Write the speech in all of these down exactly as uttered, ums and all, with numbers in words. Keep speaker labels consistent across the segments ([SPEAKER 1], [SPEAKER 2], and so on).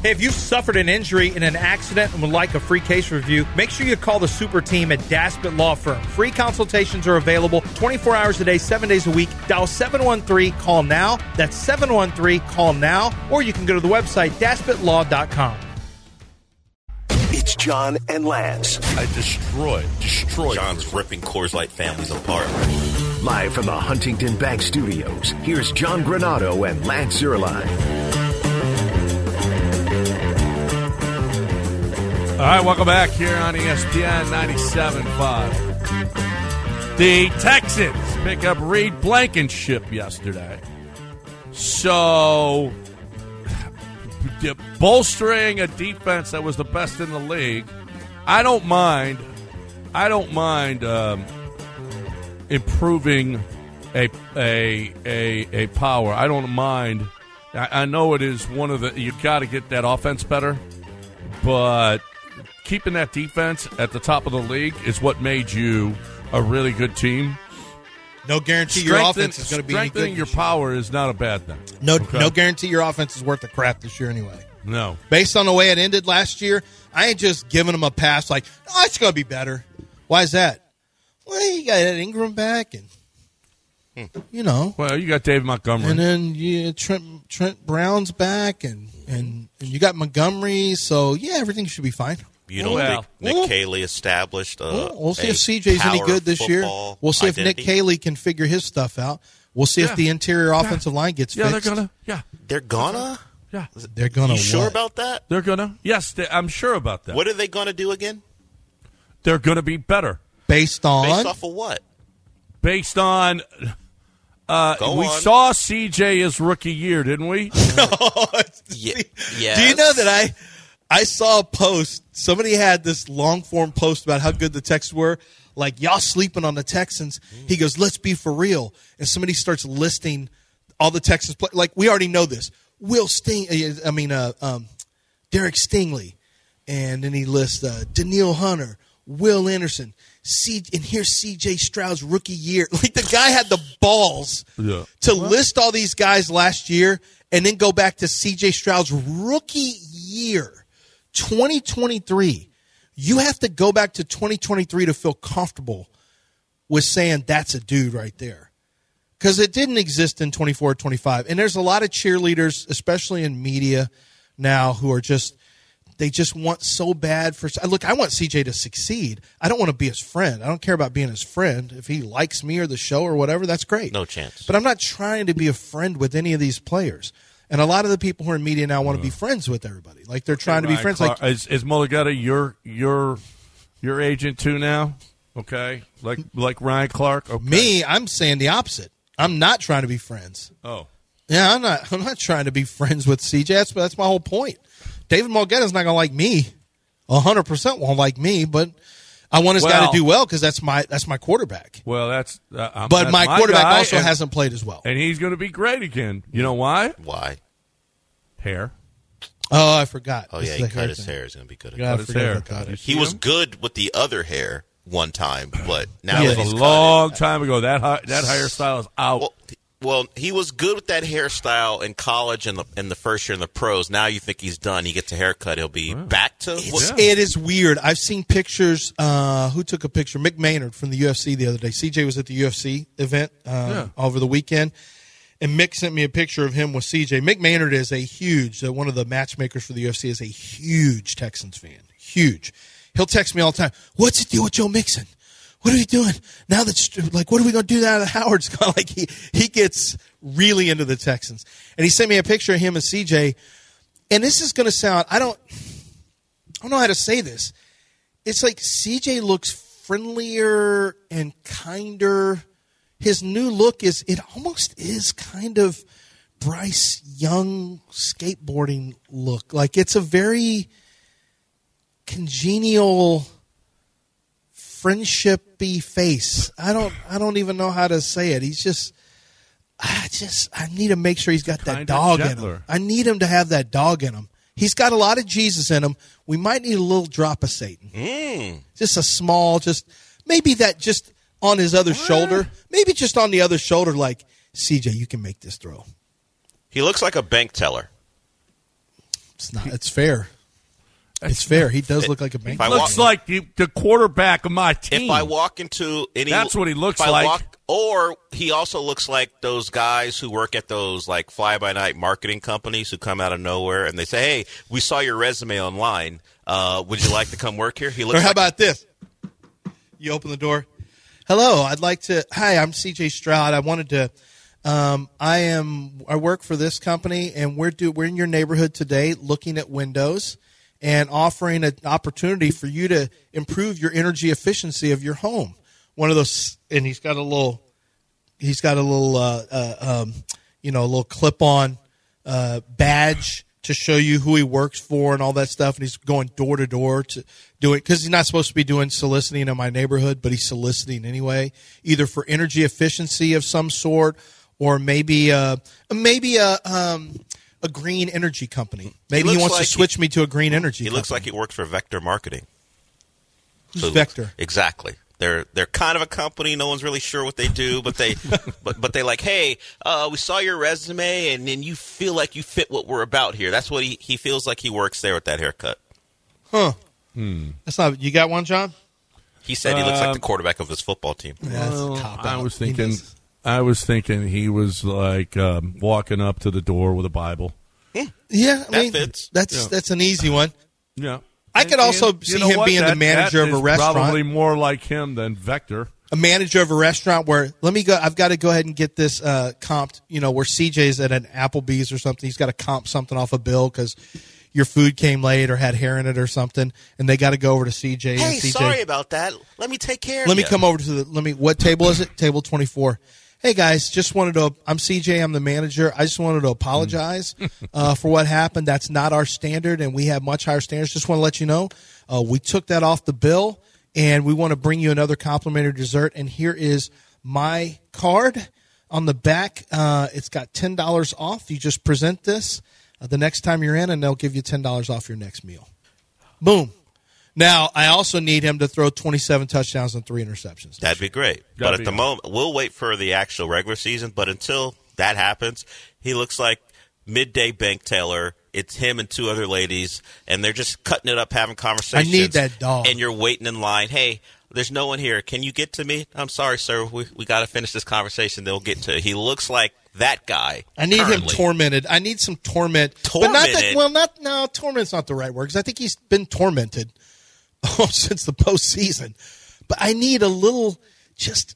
[SPEAKER 1] Hey, if you've suffered an injury in an accident and would like a free case review, make sure you call the super team at Daspit Law Firm. Free consultations are available twenty-four hours a day, seven days a week. Dial seven one three, call now. That's seven one three, call now. Or you can go to the website, daspit law dot com.
[SPEAKER 2] It's John and Lance.
[SPEAKER 3] I destroyed, destroyed.
[SPEAKER 4] John's ripping Coors Light families apart.
[SPEAKER 2] Live from the Huntington Bank Studios, here's John Granado and Lance Zierlein.
[SPEAKER 3] All right, welcome back here on E S P N ninety-seven point five. The Texans pick up Reed Blankenship yesterday. So, bolstering a defense that was the best in the league, I don't mind. I don't mind um, improving a a a a power. I don't mind. I, I know it is one of the. You got to get that offense better, but keeping that defense at the top of the league is what made you a really good team.
[SPEAKER 5] No guarantee your offense is going to be any good.
[SPEAKER 3] Strengthening your power is not a bad thing.
[SPEAKER 5] No,
[SPEAKER 3] okay?
[SPEAKER 5] no guarantee your offense is worth the crap this year anyway.
[SPEAKER 3] No.
[SPEAKER 5] Based on the way it ended last year, I ain't just giving them a pass like, oh, it's going to be better. Why is that? Well, you got Ingram back and, you know.
[SPEAKER 3] Well, you got David Montgomery.
[SPEAKER 5] And then you, Trent, Trent Brown's back and, and, and you got Montgomery. So, yeah, everything should be fine.
[SPEAKER 4] You don't
[SPEAKER 3] well,
[SPEAKER 4] think Nick
[SPEAKER 5] well,
[SPEAKER 4] Caley established a
[SPEAKER 5] well, We'll see
[SPEAKER 4] a
[SPEAKER 5] if C J's any
[SPEAKER 4] power
[SPEAKER 5] good this year. We'll see
[SPEAKER 4] identity?
[SPEAKER 5] if Nick Caley can figure his stuff out. We'll see
[SPEAKER 3] Yeah.
[SPEAKER 5] if the interior offensive
[SPEAKER 3] yeah.
[SPEAKER 5] line gets
[SPEAKER 3] yeah,
[SPEAKER 5] fixed.
[SPEAKER 3] they're going to. Yeah.
[SPEAKER 4] They're gonna?
[SPEAKER 3] Yeah.
[SPEAKER 5] They're going to
[SPEAKER 4] You sure
[SPEAKER 5] what?
[SPEAKER 4] about that?
[SPEAKER 3] They're going to. Yes, they, I'm sure about that.
[SPEAKER 4] What are they going to do again?
[SPEAKER 3] They're going to be better.
[SPEAKER 5] Based on?
[SPEAKER 4] Based off of what?
[SPEAKER 3] Based on. Uh,
[SPEAKER 4] Go
[SPEAKER 3] we
[SPEAKER 4] on.
[SPEAKER 3] saw C J his rookie year, didn't we?
[SPEAKER 4] Yeah. Yes.
[SPEAKER 5] Do you know that I I saw a post, somebody had this long form post about how good the Texans were, like y'all sleeping on the Texans. He goes, let's be for real. And somebody starts listing all the Texans play, like we already know this. Will Sting I mean uh, um, Derek Stingley, and then he lists uh, Danielle Hunter, Will Anderson, C, and here's C J Stroud's rookie year. Like the guy had the balls
[SPEAKER 3] Yeah.
[SPEAKER 5] to list all these guys last year and then go back to C J Stroud's rookie year, twenty twenty-three. You have to go back to twenty twenty-three to feel comfortable with saying that's a dude right there. Because it didn't exist in twenty-four or twenty-five. And there's a lot of cheerleaders, especially in media now, who are just, they just want so bad for, look, I want C J to succeed. I don't want to be his friend. I don't care about being his friend. If he likes me or the show or whatever, that's great.
[SPEAKER 4] No chance.
[SPEAKER 5] But I'm not trying to be a friend with any of these players. And a lot of the people who are in media now want to be friends with everybody. Like they're trying to be
[SPEAKER 3] Ryan
[SPEAKER 5] friends.
[SPEAKER 3] Clark,
[SPEAKER 5] Like
[SPEAKER 3] is, is Mulugeta your your your agent too now? Okay, like like Ryan Clark. Okay.
[SPEAKER 5] me, I'm saying the opposite. I'm not trying to be friends.
[SPEAKER 3] Oh,
[SPEAKER 5] Yeah, I'm not. I'm not trying to be friends with C J. That's, that's my whole point. David Mulugeta's not going to like me. A hundred percent won't like me, but I want his guy
[SPEAKER 3] Well-
[SPEAKER 5] to do well because that's my that's my quarterback.
[SPEAKER 3] well, that's. Uh, I'm-
[SPEAKER 5] But
[SPEAKER 3] that's
[SPEAKER 5] my quarterback
[SPEAKER 3] guy,
[SPEAKER 5] also
[SPEAKER 3] and,
[SPEAKER 5] hasn't played as well.
[SPEAKER 3] and he's going to be great again. You know why?
[SPEAKER 4] Why?
[SPEAKER 3] Hair.
[SPEAKER 5] Oh, I forgot.
[SPEAKER 4] Oh,
[SPEAKER 5] This
[SPEAKER 4] yeah,
[SPEAKER 5] is
[SPEAKER 4] he
[SPEAKER 5] a
[SPEAKER 4] cut his
[SPEAKER 5] thing.
[SPEAKER 4] hair. He's going to be good at
[SPEAKER 5] God, I
[SPEAKER 3] Cut his
[SPEAKER 5] forgot
[SPEAKER 3] hair.
[SPEAKER 5] about that.
[SPEAKER 3] You
[SPEAKER 4] He
[SPEAKER 3] see
[SPEAKER 4] was
[SPEAKER 3] him?
[SPEAKER 4] good with the other hair one time, but now
[SPEAKER 5] Yeah.
[SPEAKER 4] that
[SPEAKER 3] That was
[SPEAKER 4] he's
[SPEAKER 3] a
[SPEAKER 4] cut
[SPEAKER 3] long time ago. That hi- that hairstyle is
[SPEAKER 4] it,
[SPEAKER 3] out.
[SPEAKER 4] well, well, he was good with that hairstyle in college and the in the first year in the pros. Now you think he's done. He gets a haircut. He'll be back to
[SPEAKER 5] It's,
[SPEAKER 4] what,
[SPEAKER 5] It is weird. I've seen pictures. Uh, who took a picture? Mick Maynard from the U F C the other day. C J was at the U F C event uh,
[SPEAKER 3] Yeah.
[SPEAKER 5] over the weekend, and Mick sent me a picture of him with C J. Mick Maynard is a huge, uh, one of the matchmakers for the U F C, is a huge Texans fan. Huge. He'll text me all the time. What's the deal with Joe Mixon? What are we doing now? That's like, what are we going to do now that Howard's gone? Like he he gets really into the Texans, and he sent me a picture of him and C J. And this is going to sound, I don't, I don't know how to say this. It's like C J looks friendlier and kinder. His new look is, it almost is kind of Bryce Young skateboarding look. Like it's a very congenial, friendshipy face. I don't, I don't even know how to say it. He's just, I just, I need to make sure he's got that
[SPEAKER 3] Kinda
[SPEAKER 5] dog in
[SPEAKER 3] gentler.
[SPEAKER 5] him. I need him to have that dog in him. He's got a lot of Jesus in him. We might need a little drop of Satan.
[SPEAKER 4] Mm.
[SPEAKER 5] Just a small, just maybe that just on his other shoulder. Maybe just on the other shoulder, like, C J, you can make this throw.
[SPEAKER 4] he looks like a bank teller.
[SPEAKER 5] It's not. It's fair. It's fair. He does look like a bank.
[SPEAKER 4] I
[SPEAKER 3] looks
[SPEAKER 4] walk-
[SPEAKER 3] like the, the quarterback of my team.
[SPEAKER 4] If I walk into any,
[SPEAKER 3] That's what he looks
[SPEAKER 4] if I
[SPEAKER 3] like.
[SPEAKER 4] Walk, or he also looks like those guys who work at those like fly-by-night marketing companies who come out of nowhere and they say, "Hey, we saw your resume online. Uh, would you like to come work here?" He looks.
[SPEAKER 5] Or how
[SPEAKER 4] like,
[SPEAKER 5] about this? You open the door. Hello, I'd like to. Hi, I'm C J Stroud. I wanted to. Um, I am. I work for this company, and we're do. We're in your neighborhood today, looking at windows and offering an opportunity for you to improve your energy efficiency of your home. One of those, and he's got a little. He's got a little. Uh, uh, um, you know, a little clip-on uh, badge to show you who he works for and all that stuff. And he's going door to door to do it because he's not supposed to be doing soliciting in my neighborhood, but he's soliciting anyway, either for energy efficiency of some sort or maybe uh, maybe a um, a green energy company. Maybe he,
[SPEAKER 4] he
[SPEAKER 5] wants
[SPEAKER 4] like
[SPEAKER 5] to switch
[SPEAKER 4] he,
[SPEAKER 5] me to a green energy
[SPEAKER 4] He
[SPEAKER 5] company.
[SPEAKER 4] looks like he works for Vector Marketing.
[SPEAKER 5] Who's
[SPEAKER 4] So-
[SPEAKER 5] Vector?
[SPEAKER 4] Exactly. They're they're kind of a company. No one's really sure what they do, but they but but they like, hey, uh, we saw your resume, and then you feel like you fit what we're about here. That's what he he feels like. He works there with that haircut.
[SPEAKER 5] Huh.
[SPEAKER 3] Hmm.
[SPEAKER 5] That's not. You got one, John?
[SPEAKER 4] He said he looks like
[SPEAKER 3] Um,
[SPEAKER 4] the quarterback of his football team.
[SPEAKER 5] Yeah, that's a
[SPEAKER 3] Well,
[SPEAKER 5] cop
[SPEAKER 3] I
[SPEAKER 5] out.
[SPEAKER 3] was
[SPEAKER 5] He
[SPEAKER 3] thinking.
[SPEAKER 5] does.
[SPEAKER 3] I was thinking he was like um, walking up to the door with a Bible.
[SPEAKER 5] Yeah, I
[SPEAKER 4] That
[SPEAKER 5] mean,
[SPEAKER 4] fits.
[SPEAKER 5] that's
[SPEAKER 3] Yeah.
[SPEAKER 5] that's an easy one.
[SPEAKER 3] Yeah.
[SPEAKER 5] I could also
[SPEAKER 3] And
[SPEAKER 5] see
[SPEAKER 3] you know
[SPEAKER 5] him
[SPEAKER 3] what?
[SPEAKER 5] being the
[SPEAKER 3] That-
[SPEAKER 5] manager
[SPEAKER 3] that
[SPEAKER 5] of a
[SPEAKER 3] is
[SPEAKER 5] restaurant.
[SPEAKER 3] Probably more like him than Vector.
[SPEAKER 5] A manager of a restaurant where let me go. I've got to go ahead and get this uh, comped. You know, where C J's at an Applebee's or something. He's got to comp something off a bill because your food came late or had hair in it or something, and they got to go over to C J.
[SPEAKER 4] Hey,
[SPEAKER 5] and C J,
[SPEAKER 4] sorry about that. Let me take care of
[SPEAKER 5] Let me
[SPEAKER 4] you.
[SPEAKER 5] come over to the. Let me. What table is it? Table twenty-four. Hey guys, just wanted to. I'm C J. I'm the manager. I just wanted to apologize uh, for what happened. That's not our standard, and we have much higher standards. Just want to let you know uh, we took that off the bill, and we want to bring you another complimentary dessert. And here is my card on the back. Uh, it's got ten dollars off. You just present this uh, the next time you're in, and they'll give you ten dollars off your next meal. Boom. Now, I also need him to throw twenty-seven touchdowns and three interceptions.
[SPEAKER 4] That'd be great.
[SPEAKER 3] That'd
[SPEAKER 4] but at
[SPEAKER 3] be
[SPEAKER 4] the
[SPEAKER 3] awesome.
[SPEAKER 4] moment, we'll wait for the actual regular season. But until that happens, he looks like midday bank teller. It's him and two other ladies, and they're just cutting it up, having conversations.
[SPEAKER 5] I need that dog.
[SPEAKER 4] And you're waiting in line. Hey, there's no one here. Can you get to me? I'm sorry, sir. We we got to finish this conversation. They'll get to it. He looks like that guy.
[SPEAKER 5] I need him
[SPEAKER 4] currently.
[SPEAKER 5] tormented. I need some torment. But not that,
[SPEAKER 4] Tormented?
[SPEAKER 5] well, not no. Torment's not the right word because I think he's been tormented oh, since the postseason. But I need a little, just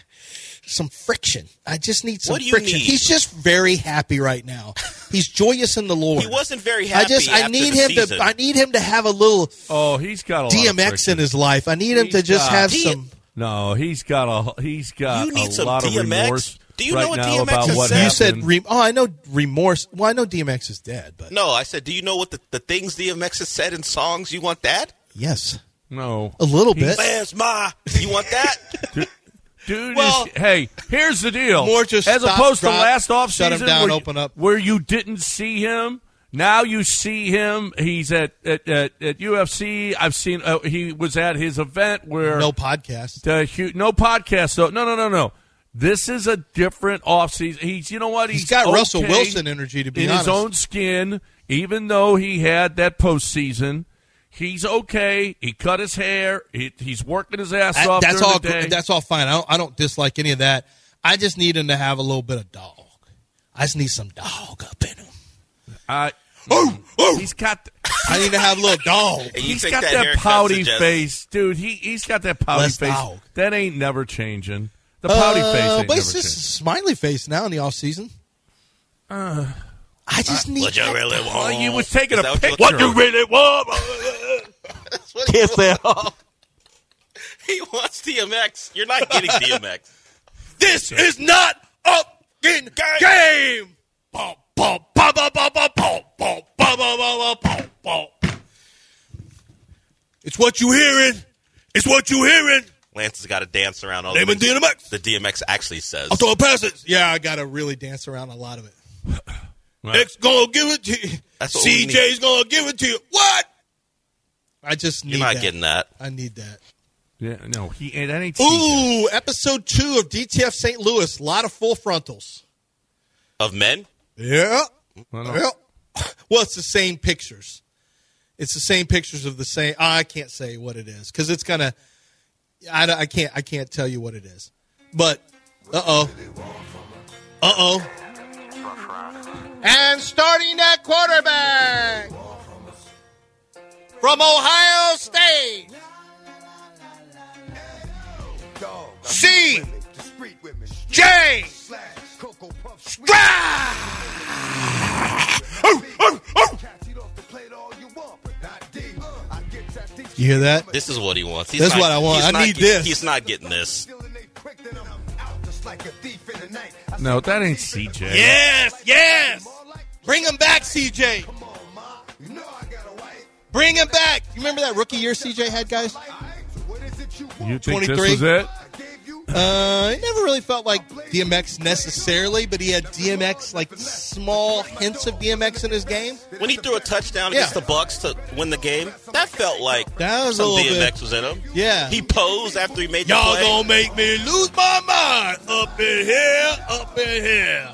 [SPEAKER 5] some friction. I just need some
[SPEAKER 4] What do you
[SPEAKER 5] friction.
[SPEAKER 4] need?
[SPEAKER 5] He's just very happy right now. He's joyous in the Lord.
[SPEAKER 4] He wasn't very happy.
[SPEAKER 5] I just I
[SPEAKER 4] after
[SPEAKER 5] need
[SPEAKER 4] the
[SPEAKER 5] him
[SPEAKER 4] season.
[SPEAKER 5] to I need him to have a little
[SPEAKER 3] Oh, he's got a lot
[SPEAKER 5] D
[SPEAKER 3] of
[SPEAKER 5] M X
[SPEAKER 3] friction.
[SPEAKER 5] in his life. I need him
[SPEAKER 3] He's
[SPEAKER 5] to just
[SPEAKER 3] got-
[SPEAKER 5] have
[SPEAKER 4] D-
[SPEAKER 5] some.
[SPEAKER 3] No, he's got a he's got
[SPEAKER 4] You need
[SPEAKER 3] a
[SPEAKER 4] some
[SPEAKER 3] lot
[SPEAKER 4] D M X.
[SPEAKER 3] of remorse
[SPEAKER 4] Do you
[SPEAKER 3] right
[SPEAKER 4] know what
[SPEAKER 3] now
[SPEAKER 4] D M X
[SPEAKER 3] about
[SPEAKER 4] has
[SPEAKER 3] what
[SPEAKER 4] said?
[SPEAKER 5] You
[SPEAKER 3] happened.
[SPEAKER 5] said re- oh I know remorse. Well, I know D M X is dead, but
[SPEAKER 4] No, I said, do you know what the, the things D M X has said in songs? You want that?
[SPEAKER 5] yes,
[SPEAKER 3] no,
[SPEAKER 5] a little
[SPEAKER 3] He's-
[SPEAKER 5] bit.
[SPEAKER 4] Where's my? You want that?
[SPEAKER 3] Dude,
[SPEAKER 5] Well-
[SPEAKER 3] is, hey, here's the deal.
[SPEAKER 5] More just
[SPEAKER 3] as
[SPEAKER 5] stop,
[SPEAKER 3] opposed
[SPEAKER 5] drop,
[SPEAKER 3] to last offseason,
[SPEAKER 5] shut him down,
[SPEAKER 3] where, you-
[SPEAKER 5] open up.
[SPEAKER 3] where you didn't see him. Now you see him. He's at at, at, at U F C. I've seen. Uh, he was at his event where
[SPEAKER 5] No podcast.
[SPEAKER 3] the hu- no podcast. So no, no, no, no. This is a different offseason. He's, you know what?
[SPEAKER 5] He's
[SPEAKER 3] He's
[SPEAKER 5] got
[SPEAKER 3] okay
[SPEAKER 5] Russell Wilson energy, to be
[SPEAKER 3] in
[SPEAKER 5] honest.
[SPEAKER 3] his own skin. Even though he had that postseason, he's okay. He cut his hair. He, he's working his ass
[SPEAKER 5] I-
[SPEAKER 3] off.
[SPEAKER 5] that's
[SPEAKER 3] during
[SPEAKER 5] all.
[SPEAKER 3] the day.
[SPEAKER 5] That's all fine. I don't. I don't dislike any of that. I just need him to have a little bit of dog. I just need some dog up in him.
[SPEAKER 3] I,
[SPEAKER 5] Oh, oh.
[SPEAKER 3] he's got.
[SPEAKER 5] I need to have a little dog.
[SPEAKER 4] And you
[SPEAKER 3] He's
[SPEAKER 4] think
[SPEAKER 3] got
[SPEAKER 4] that
[SPEAKER 3] that,
[SPEAKER 4] haircut
[SPEAKER 3] pouty
[SPEAKER 4] suggests-
[SPEAKER 3] face, dude. He he's got that pouty
[SPEAKER 5] Less
[SPEAKER 3] face.
[SPEAKER 5] dog.
[SPEAKER 3] That ain't never changing. The pouty
[SPEAKER 5] Uh,
[SPEAKER 3] face ain't
[SPEAKER 5] but
[SPEAKER 3] never
[SPEAKER 5] it's just
[SPEAKER 3] changing.
[SPEAKER 5] smiley face now in the off season. Uh, I just need.
[SPEAKER 4] What you
[SPEAKER 5] that
[SPEAKER 4] really
[SPEAKER 5] dog.
[SPEAKER 4] want?
[SPEAKER 3] Well, you was taking
[SPEAKER 4] Is
[SPEAKER 3] a
[SPEAKER 4] that
[SPEAKER 3] picture.
[SPEAKER 4] what you
[SPEAKER 3] really want?
[SPEAKER 5] Kiss that off.
[SPEAKER 4] He wants D M X. You're not getting D M X.
[SPEAKER 5] This is not a game. game. Bum, bum, bum, bum, bum, bum, bum, bum, bum, bum, bum, bum, bum. It's what you hearing. It's what you hearing.
[SPEAKER 4] Lance has got to dance around all
[SPEAKER 5] Name
[SPEAKER 4] the
[SPEAKER 5] and D M X.
[SPEAKER 4] the D M X actually says.
[SPEAKER 5] I'm throwing passes. Yeah, I got to really dance around a lot of it.
[SPEAKER 3] Right.
[SPEAKER 5] X gonna give it to you.
[SPEAKER 4] That's what we
[SPEAKER 5] C J's gonna give it to you. What? I just need
[SPEAKER 4] You're not
[SPEAKER 5] that.
[SPEAKER 4] getting that.
[SPEAKER 5] I need that.
[SPEAKER 3] Yeah, no, he ain't. That ain't C J.
[SPEAKER 5] Ooh, episode two of D T F Saint Louis. A lot of full frontals.
[SPEAKER 4] Of men?
[SPEAKER 5] Yeah.
[SPEAKER 3] Well, no.
[SPEAKER 5] Yeah. Well, it's the same pictures. It's the same pictures of the same. Oh, I can't say what it is because it's gonna. I, I can't. I can't tell you what it is. But uh oh, uh oh. And starting at quarterback from Ohio State, C J Stroud. You hear that?
[SPEAKER 4] This is what he wants. He's
[SPEAKER 5] That's
[SPEAKER 4] not,
[SPEAKER 5] what I want.
[SPEAKER 4] he's
[SPEAKER 5] I
[SPEAKER 4] not
[SPEAKER 5] need
[SPEAKER 4] get-
[SPEAKER 5] this.
[SPEAKER 4] He's not getting this.
[SPEAKER 3] No, that ain't C J.
[SPEAKER 5] Yes, yes. Bring him back, C J. Bring him back. You remember that rookie year C J had, guys?
[SPEAKER 3] You think
[SPEAKER 5] twenty-three?
[SPEAKER 3] this was it?
[SPEAKER 5] Uh, he never really felt like D M X necessarily, but he had D M X, like small hints of D M X in his game.
[SPEAKER 4] When he threw a touchdown
[SPEAKER 5] Yeah.
[SPEAKER 4] against the Bucks to win the game, that felt like
[SPEAKER 5] That was a
[SPEAKER 4] some
[SPEAKER 5] little
[SPEAKER 4] D M X
[SPEAKER 5] bit-
[SPEAKER 4] was in him.
[SPEAKER 5] Yeah.
[SPEAKER 4] He posed after he made the
[SPEAKER 5] Y'all
[SPEAKER 4] play.
[SPEAKER 5] gonna make me lose my mind up in here, up in here.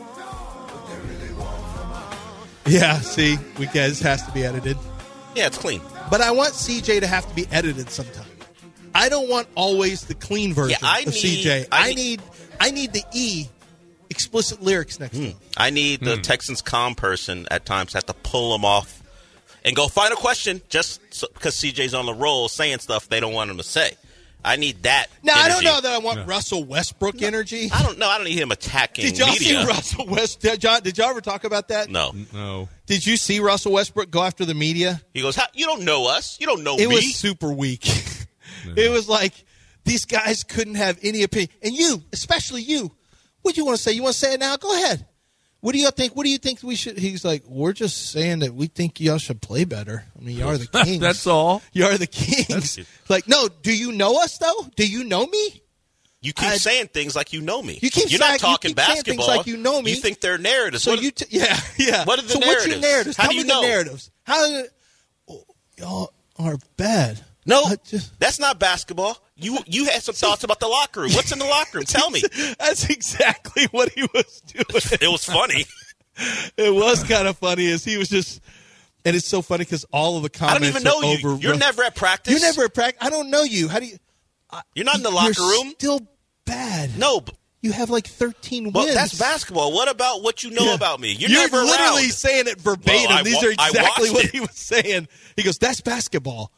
[SPEAKER 5] Yeah, see, we guys has to be edited.
[SPEAKER 4] Yeah, it's clean.
[SPEAKER 5] But I want C J to have to be edited sometime. I don't want always the clean version
[SPEAKER 4] Yeah, I
[SPEAKER 5] of C
[SPEAKER 4] need-
[SPEAKER 5] J.
[SPEAKER 4] I
[SPEAKER 5] I
[SPEAKER 4] need-
[SPEAKER 5] need I need the E explicit lyrics next to him.
[SPEAKER 4] I need the Texans comm person at times have to pull him off and go find a question just so, because C J's on the roll saying stuff they don't want him to say. I need that.
[SPEAKER 5] Now, I don't
[SPEAKER 4] energy.
[SPEAKER 5] know that I want Russell Westbrook energy.
[SPEAKER 4] I don't know. I don't need him attacking
[SPEAKER 5] Did y'all
[SPEAKER 4] media.
[SPEAKER 5] see Russell West? Did y'all, did y'all ever talk about that?
[SPEAKER 4] No.
[SPEAKER 3] No.
[SPEAKER 5] Did you see Russell Westbrook go after the media?
[SPEAKER 4] He goes, How, you don't know us. You don't know
[SPEAKER 5] It
[SPEAKER 4] me.
[SPEAKER 5] was super weak. It was like these guys couldn't have any opinion. And you, especially you, what do you want to say? You want to say it now? Go ahead. What do you think? What do you think we should? He's like, we're just saying that we think y'all should play better. I mean, you are the kings.
[SPEAKER 3] That's all.
[SPEAKER 5] You are the kings. Like, no, do you know us though? Do you know me?
[SPEAKER 4] You keep
[SPEAKER 5] I-
[SPEAKER 4] saying things like you know me.
[SPEAKER 5] You keep
[SPEAKER 4] You're
[SPEAKER 5] saying-
[SPEAKER 4] not talking
[SPEAKER 5] you keep saying things
[SPEAKER 4] basketball.
[SPEAKER 5] like you know me.
[SPEAKER 4] You think they're narratives.
[SPEAKER 5] So
[SPEAKER 4] What-
[SPEAKER 5] you, t- yeah, yeah.
[SPEAKER 4] What are the
[SPEAKER 5] so what's your
[SPEAKER 4] narratives?
[SPEAKER 5] narratives?
[SPEAKER 4] How
[SPEAKER 5] Tell
[SPEAKER 4] do you
[SPEAKER 5] me
[SPEAKER 4] know?
[SPEAKER 5] the narratives. How oh, y'all are bad?
[SPEAKER 4] no,
[SPEAKER 5] I just-
[SPEAKER 4] that's not basketball. You you had some thoughts about the locker room. What's in the locker room? Tell me.
[SPEAKER 5] That's exactly what he was doing.
[SPEAKER 4] It was funny.
[SPEAKER 5] It was kind of funny as he was just, and it's so funny because all of the
[SPEAKER 4] I
[SPEAKER 5] comments
[SPEAKER 4] don't even know
[SPEAKER 5] are
[SPEAKER 4] you.
[SPEAKER 5] over.
[SPEAKER 4] You're never at practice.
[SPEAKER 5] You're never at practice. I don't know you. How do you?
[SPEAKER 4] You're not in the locker
[SPEAKER 5] You're
[SPEAKER 4] room.
[SPEAKER 5] Still bad.
[SPEAKER 4] No, but,
[SPEAKER 5] You have like thirteen
[SPEAKER 4] well,
[SPEAKER 5] wins.
[SPEAKER 4] that's basketball. What about what you know
[SPEAKER 5] Yeah.
[SPEAKER 4] about me? You're,
[SPEAKER 5] You're
[SPEAKER 4] never
[SPEAKER 5] literally
[SPEAKER 4] around.
[SPEAKER 5] saying it verbatim.
[SPEAKER 4] Well, I
[SPEAKER 5] These
[SPEAKER 4] wa-
[SPEAKER 5] are
[SPEAKER 4] I
[SPEAKER 5] exactly
[SPEAKER 4] watched
[SPEAKER 5] what
[SPEAKER 4] it.
[SPEAKER 5] he was saying. He goes, "That's basketball."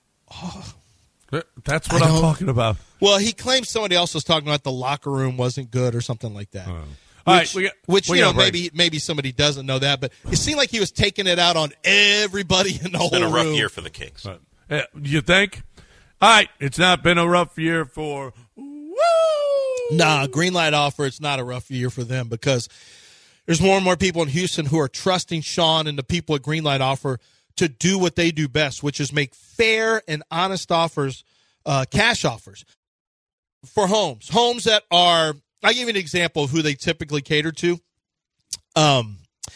[SPEAKER 3] That's what
[SPEAKER 5] I
[SPEAKER 3] I'm
[SPEAKER 5] don't-
[SPEAKER 3] talking about.
[SPEAKER 5] Well, he claims somebody else was talking about the locker room wasn't good or something like that.
[SPEAKER 3] All
[SPEAKER 5] Which,
[SPEAKER 3] right, we got-
[SPEAKER 5] which
[SPEAKER 3] we
[SPEAKER 5] you
[SPEAKER 3] got
[SPEAKER 5] know,
[SPEAKER 3] a break.
[SPEAKER 5] maybe maybe somebody doesn't know that, but it seemed like he was taking it out on everybody in the whole
[SPEAKER 4] It's been a rough
[SPEAKER 5] room.
[SPEAKER 4] year for the Kings.
[SPEAKER 3] Uh, eh, you think? All right, it's not been a rough year for. Woo!
[SPEAKER 5] Nah, green light offer. It's not a rough year for them because there's more and more people in Houston who are trusting Sean and the people at Greenlight Offer to do what they do best, which is make fair and honest offers, uh, cash offers for homes. Homes that are, I'll give you an example of who they typically cater to. Um,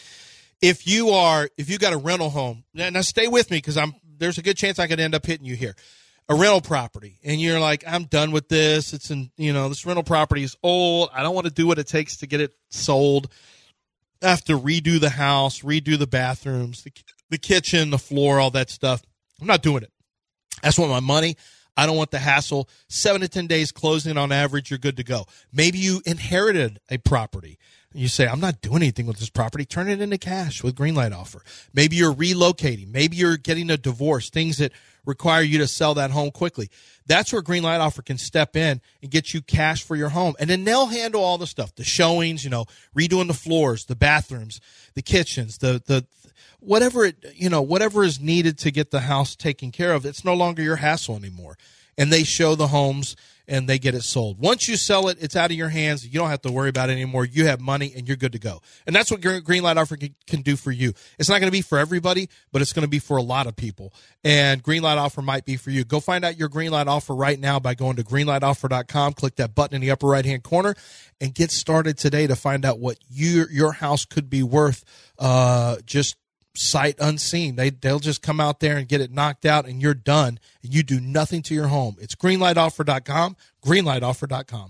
[SPEAKER 5] if you are, if you got a rental home, now, now stay with me because I'm, there's a good chance I could end up hitting you here. A rental property, and you're like, I'm done with this. It's in, you know, this rental property is old. I don't want to do what it takes to get it sold. I have to redo the house, redo the bathrooms, the, the kitchen, the floor, all that stuff. I'm not doing it. I just want my money. I don't want the hassle. Seven to ten days closing on average, you're good to go. Maybe you inherited a property. You say, I'm not doing anything with this property. Turn it into cash with Greenlight Offer. Maybe you're relocating. Maybe you're getting a divorce, things that require you to sell that home quickly. That's where Greenlight Offer can step in and get you cash for your home. And then they'll handle all the stuff, the showings, you know, redoing the floors, the bathrooms, the kitchens, the, the, whatever it, you know, whatever is needed to get the house taken care of. It's no longer your hassle anymore. And they show the homes and they get it sold. Once you sell it, it's out of your hands. You don't have to worry about it anymore. You have money and you're good to go. And that's what Greenlight Offer can, can do for you. It's not going to be for everybody, but it's going to be for a lot of people. And Greenlight Offer might be for you. Go find out your Greenlight Offer right now by going to greenlight offer dot com. Click that button in the upper right-hand corner and get started today to find out what you, your house could be worth uh, just sight unseen. They, they'll just come out there and get it knocked out and you're done and you do nothing to your home. It's greenlight offer dot com, greenlight offer dot com.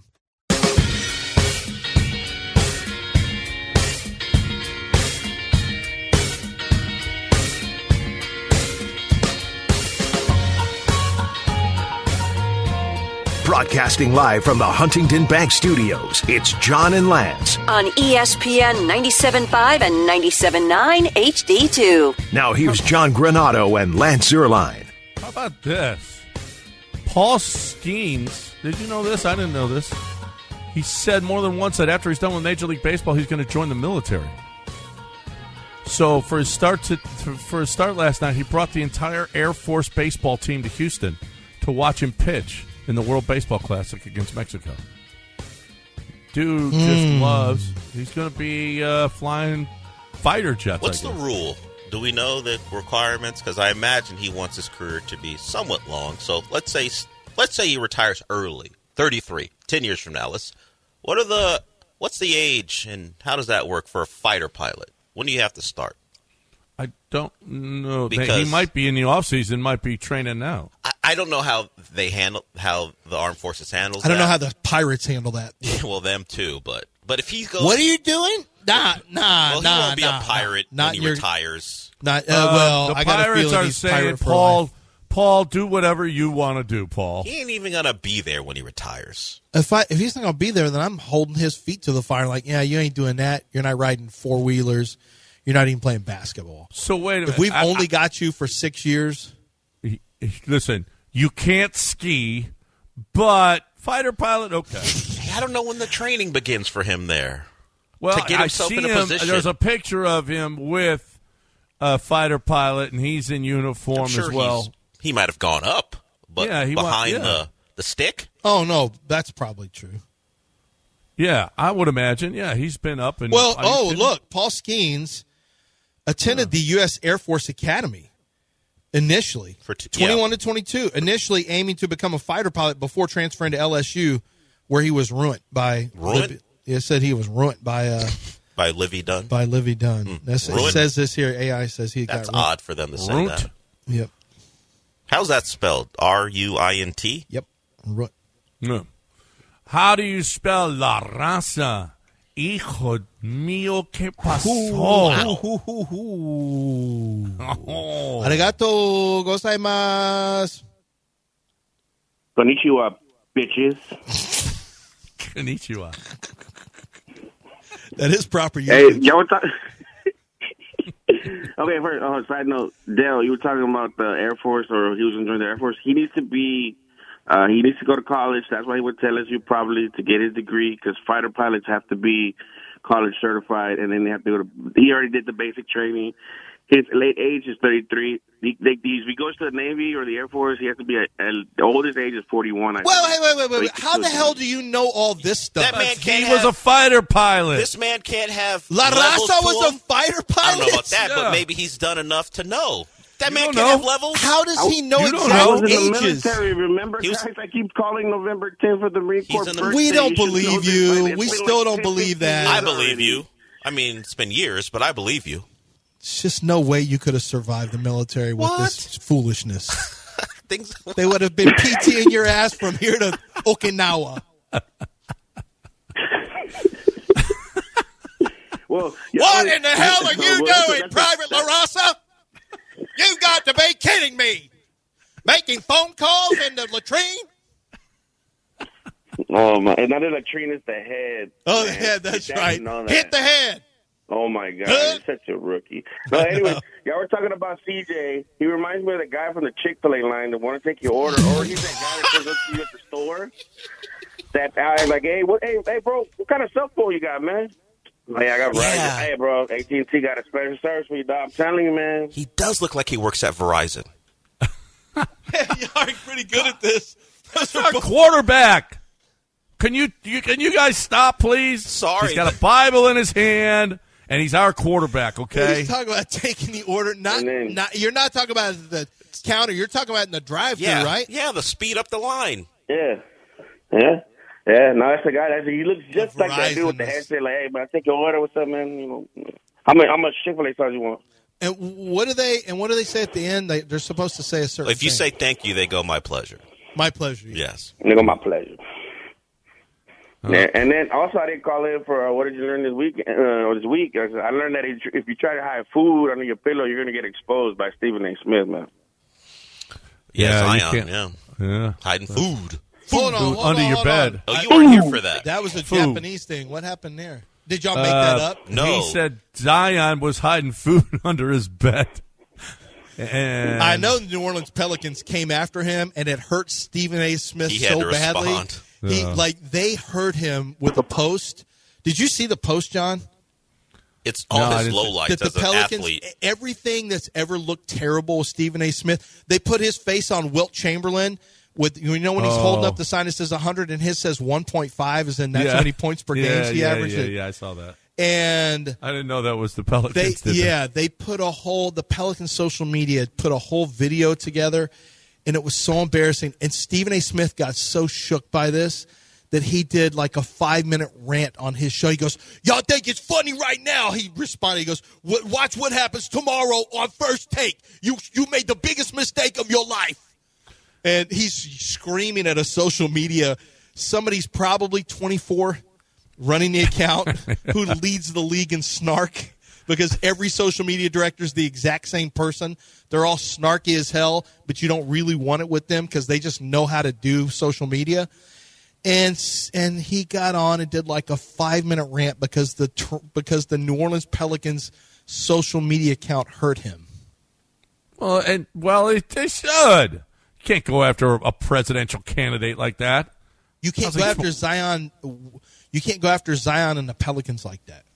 [SPEAKER 2] Broadcasting live from the Huntington Bank Studios, it's John and Lance.
[SPEAKER 6] On E S P N ninety-seven point five and ninety-seven point nine H D two.
[SPEAKER 2] Now here's John Granato and Lance Zierlein.
[SPEAKER 3] How about this? Paul Skeens, did you know this? I didn't know this. He said more than once that after he's done with Major League Baseball, he's going to join the military. So for his start to for his start last night, he brought the entire Air Force baseball team to Houston to watch him pitch in the World Baseball Classic against Mexico. Dude mm. just loves. He's going to be uh, flying fighter jets.
[SPEAKER 4] What's the rule? Do we know the requirements? Because I imagine he wants his career to be somewhat long. So let's say let's say he retires early, thirty-three, ten years from now. Let's. What are the? What's the age, and how does that work for a fighter pilot? When do you have to start?
[SPEAKER 3] I don't know.
[SPEAKER 4] Because
[SPEAKER 3] he might be in the offseason, might be training now.
[SPEAKER 4] I, I don't know how they handle how the armed forces handles.
[SPEAKER 5] I don't
[SPEAKER 4] that.
[SPEAKER 5] know how the pirates handle that.
[SPEAKER 4] Well, them too, but but if he goes,
[SPEAKER 5] what are you doing? Nah, nah,
[SPEAKER 4] well,
[SPEAKER 5] nah.
[SPEAKER 4] he won't be
[SPEAKER 5] nah,
[SPEAKER 4] a pirate
[SPEAKER 5] nah.
[SPEAKER 4] when he
[SPEAKER 5] Not
[SPEAKER 4] retires.
[SPEAKER 5] Not uh,
[SPEAKER 3] Uh,
[SPEAKER 5] well.
[SPEAKER 3] the
[SPEAKER 5] I got a
[SPEAKER 3] Pirates
[SPEAKER 5] feeling
[SPEAKER 3] are
[SPEAKER 5] he's
[SPEAKER 3] saying,
[SPEAKER 5] pirate for
[SPEAKER 3] Paul,
[SPEAKER 5] life.
[SPEAKER 3] Paul, do whatever you want to do, Paul.
[SPEAKER 4] He ain't even gonna be there when he retires.
[SPEAKER 5] If I if he's not gonna be there, then I'm holding his feet to the fire. Like, yeah, you ain't doing that. You're not riding four wheelers. You're not even playing basketball.
[SPEAKER 3] So wait a minute.
[SPEAKER 5] If we've
[SPEAKER 3] I,
[SPEAKER 5] only
[SPEAKER 3] I,
[SPEAKER 5] got you for six years,
[SPEAKER 3] he, he, listen, you can't ski, but fighter pilot, okay.
[SPEAKER 4] I don't know when the training begins for him there.
[SPEAKER 3] Well,
[SPEAKER 4] to get
[SPEAKER 3] I
[SPEAKER 4] himself
[SPEAKER 3] see
[SPEAKER 4] in a
[SPEAKER 3] him.
[SPEAKER 4] position.
[SPEAKER 3] There's a picture of him with a fighter pilot, and he's in uniform
[SPEAKER 4] I'm sure
[SPEAKER 3] as well.
[SPEAKER 4] he's- He might have gone up, but
[SPEAKER 3] Yeah, he
[SPEAKER 4] behind
[SPEAKER 3] wa- yeah.
[SPEAKER 4] the the stick.
[SPEAKER 5] oh no, that's probably true.
[SPEAKER 3] Yeah, I would imagine. Yeah, he's been up and.
[SPEAKER 5] Well,
[SPEAKER 3] I
[SPEAKER 5] oh
[SPEAKER 3] didn't-
[SPEAKER 5] look, Paul Skeens attended the U S Air Force Academy initially,
[SPEAKER 4] For t-
[SPEAKER 5] twenty-one
[SPEAKER 4] yeah.
[SPEAKER 5] to twenty-two, initially aiming to become a fighter pilot before transferring to L S U, where he was ruined by.
[SPEAKER 4] Ruined?
[SPEAKER 5] Liv- it said he was ruined by uh,
[SPEAKER 4] By Livy Dunn.
[SPEAKER 5] by Livy Dunn. That's, it
[SPEAKER 4] Ruined?
[SPEAKER 5] says this here. A I says he
[SPEAKER 4] That's
[SPEAKER 5] got ruined.
[SPEAKER 4] odd for them to say
[SPEAKER 3] Runt?
[SPEAKER 4] that.
[SPEAKER 5] Yep,
[SPEAKER 4] How's that spelled? R U I N T?
[SPEAKER 5] yep. Ruined.
[SPEAKER 3] No. How do you spell La Raza? Hijo mío, ¿qué pasó? Oh.
[SPEAKER 5] Arigato gozaimasu.
[SPEAKER 7] Konnichiwa, bitches.
[SPEAKER 3] Konnichiwa.
[SPEAKER 5] That is proper
[SPEAKER 7] Hey,
[SPEAKER 5] usage.
[SPEAKER 7] y'all were talking. Okay, first, oh, side note, Dale, you were talking about the Air Force, or he was going to join the Air Force. He needs to be, uh, he needs to go to college. That's why he would tell us you probably to get his degree, because fighter pilots have to be college certified, and then they have to go to. He already did the basic training. His late age is thirty-three. He, they, if he goes to the Navy or the Air Force, he has to be at, at the oldest age is forty-one. I
[SPEAKER 5] Well,
[SPEAKER 7] think.
[SPEAKER 5] hey, wait, wait,
[SPEAKER 7] So
[SPEAKER 5] wait,
[SPEAKER 7] he
[SPEAKER 5] wait.
[SPEAKER 7] can
[SPEAKER 5] How
[SPEAKER 7] still
[SPEAKER 5] the
[SPEAKER 7] do
[SPEAKER 5] hell
[SPEAKER 7] it.
[SPEAKER 5] do you know all this stuff?
[SPEAKER 4] That man
[SPEAKER 3] He
[SPEAKER 4] can't
[SPEAKER 3] was
[SPEAKER 4] have,
[SPEAKER 3] a fighter pilot.
[SPEAKER 4] This man can't have.
[SPEAKER 5] La
[SPEAKER 4] levels
[SPEAKER 5] Raza
[SPEAKER 4] to
[SPEAKER 5] was
[SPEAKER 4] him.
[SPEAKER 5] a fighter pilot?
[SPEAKER 4] I don't know about that,
[SPEAKER 3] Yeah.
[SPEAKER 4] but maybe he's done enough to know. That
[SPEAKER 3] You
[SPEAKER 4] man
[SPEAKER 3] don't
[SPEAKER 4] can't
[SPEAKER 3] know.
[SPEAKER 4] have levels.
[SPEAKER 5] How does he know
[SPEAKER 3] You don't
[SPEAKER 5] exact
[SPEAKER 7] I was in the
[SPEAKER 5] ages?
[SPEAKER 7] military. Remember,
[SPEAKER 4] He was-
[SPEAKER 7] guys? I keep calling November tenth for the Marine
[SPEAKER 4] He's
[SPEAKER 7] Corps
[SPEAKER 4] in the-
[SPEAKER 7] birthday.
[SPEAKER 5] We don't
[SPEAKER 7] You should
[SPEAKER 5] believe
[SPEAKER 7] know this
[SPEAKER 5] you.
[SPEAKER 7] by now.
[SPEAKER 5] We
[SPEAKER 7] It's been
[SPEAKER 5] still
[SPEAKER 7] like
[SPEAKER 5] don't
[SPEAKER 7] ten,
[SPEAKER 5] believe
[SPEAKER 7] fifteen
[SPEAKER 5] that.
[SPEAKER 4] I
[SPEAKER 7] years
[SPEAKER 4] believe
[SPEAKER 7] already.
[SPEAKER 4] you. I mean, it's been years, but I believe you.
[SPEAKER 5] It's just no way you could have survived the military with
[SPEAKER 4] What?
[SPEAKER 5] this foolishness.
[SPEAKER 4] Things.
[SPEAKER 5] They would have been PTing your ass from here to Okinawa.
[SPEAKER 7] Well, yeah,
[SPEAKER 5] What
[SPEAKER 7] I-
[SPEAKER 5] in the hell are you
[SPEAKER 7] Well, that's-
[SPEAKER 5] doing,
[SPEAKER 7] that's-
[SPEAKER 5] Private LaRosa? You've got to be kidding me. Making phone calls in the latrine?
[SPEAKER 7] Oh my! And not the latrine, it's the head.
[SPEAKER 5] Oh,
[SPEAKER 7] man.
[SPEAKER 5] yeah, that's
[SPEAKER 7] You
[SPEAKER 5] right.
[SPEAKER 7] know that.
[SPEAKER 5] Hit the head.
[SPEAKER 7] Oh my God,
[SPEAKER 5] Huh?
[SPEAKER 7] you're such a rookie. No, anyway, y'all were talking about C J. He reminds me of the guy from the Chick-fil-A line that want to take your order, or he's that guy that comes up to you at the store. That guy like, hey, what? Hey, hey, bro, what kind of cell phone you got, man? Like, I got Verizon.
[SPEAKER 4] Yeah.
[SPEAKER 7] Hey, bro, A T and T got a special service for you, dog. I'm telling you, man.
[SPEAKER 4] He does look like he works at Verizon.
[SPEAKER 5] You are pretty good at this.
[SPEAKER 3] That's our quarterback. Can you, you can you guys stop, please?
[SPEAKER 4] Sorry.
[SPEAKER 3] He's got a Bible in his hand, and he's our quarterback. Okay.
[SPEAKER 5] He's talking about taking the order. Not,
[SPEAKER 7] And then-
[SPEAKER 5] not. You're not talking about the counter. You're talking about in the drive-thru,
[SPEAKER 4] Yeah,
[SPEAKER 5] right?
[SPEAKER 4] Yeah, the speed up the line.
[SPEAKER 7] Yeah. Yeah. Yeah, no, that's the guy. That's, he looks just like that dude with the
[SPEAKER 5] Verizon is-
[SPEAKER 7] headset. Like, hey, man, I take your order. What's up, man? You know, how much, how much Chick-fil-A sauce you want?
[SPEAKER 5] And what do they? And what do they say at the end? They, they're supposed to say a certain.
[SPEAKER 4] If you
[SPEAKER 5] thing.
[SPEAKER 4] say thank you, they go my pleasure.
[SPEAKER 5] "My pleasure,"
[SPEAKER 4] Yes.
[SPEAKER 7] Nigga, my pleasure. Yeah, and then also I didn't call in for uh, what did you learn this week? Uh, this week, I said- I learned that if you try to hide food under your pillow, you're gonna get exposed by Stephen A. Smith, man.
[SPEAKER 4] Yes,
[SPEAKER 3] Yeah, you
[SPEAKER 4] Ion.
[SPEAKER 3] can't-
[SPEAKER 4] Yeah,
[SPEAKER 3] Yeah.
[SPEAKER 4] hiding food.
[SPEAKER 5] Hold on, hold
[SPEAKER 3] under
[SPEAKER 5] on,
[SPEAKER 3] your
[SPEAKER 5] hold
[SPEAKER 3] bed.
[SPEAKER 5] on.
[SPEAKER 4] Oh, you weren't here for that.
[SPEAKER 5] That was a
[SPEAKER 3] Food.
[SPEAKER 5] Japanese thing. What happened there? Did y'all make
[SPEAKER 3] Uh,
[SPEAKER 5] that up?
[SPEAKER 4] No.
[SPEAKER 3] He said Zion was hiding food under his bed. And
[SPEAKER 5] I know the New Orleans Pelicans came after him, and it hurt Stephen A. Smith
[SPEAKER 4] He had
[SPEAKER 5] so
[SPEAKER 4] to
[SPEAKER 5] badly.
[SPEAKER 4] respond.
[SPEAKER 5] He
[SPEAKER 3] Yeah.
[SPEAKER 5] like they hurt him with a post. Did you see the post, John?
[SPEAKER 4] It's all
[SPEAKER 3] No, I
[SPEAKER 4] his
[SPEAKER 3] didn't see-
[SPEAKER 4] lowlights
[SPEAKER 5] That the
[SPEAKER 4] as an
[SPEAKER 5] Pelicans,
[SPEAKER 4] athlete.
[SPEAKER 5] everything that's ever looked terrible with Stephen A. Smith, they put his face on Wilt Chamberlain. With you know when he's
[SPEAKER 3] Oh.
[SPEAKER 5] holding up the sign, it says one hundred, and his says one point five, as in that's
[SPEAKER 3] Yeah.
[SPEAKER 5] how many points per
[SPEAKER 3] yeah,
[SPEAKER 5] game he
[SPEAKER 3] yeah,
[SPEAKER 5] averaged.
[SPEAKER 3] Yeah,
[SPEAKER 5] it.
[SPEAKER 3] yeah, I saw that.
[SPEAKER 5] And
[SPEAKER 3] I didn't know that was the Pelicans.
[SPEAKER 5] they,
[SPEAKER 3] did that.
[SPEAKER 5] yeah, they put a whole the Pelicans social media put a whole video together, and it was so embarrassing. And Stephen A. Smith got so shook by this that he did like a five minute rant on his show. He goes, "Y'all think it's funny right now?" He responded. He goes, "What- "Watch what happens tomorrow on First Take. You you made the biggest mistake of your life." And he's screaming at a social media. Somebody's probably twenty-four running the account who leads the league in snark, because every social media director is the exact same person. They're all snarky as hell, but you don't really want it with them because they just know how to do social media. And and he got on and did like a five minute rant because the tr- because the New Orleans Pelicans social media account hurt him.
[SPEAKER 3] Well, and well, it, they should. You can't go after a presidential candidate like that.
[SPEAKER 5] You can't
[SPEAKER 3] How's
[SPEAKER 5] go
[SPEAKER 3] he
[SPEAKER 5] after
[SPEAKER 3] sm-
[SPEAKER 5] Zion. You can't go after Zion and the Pelicans like that.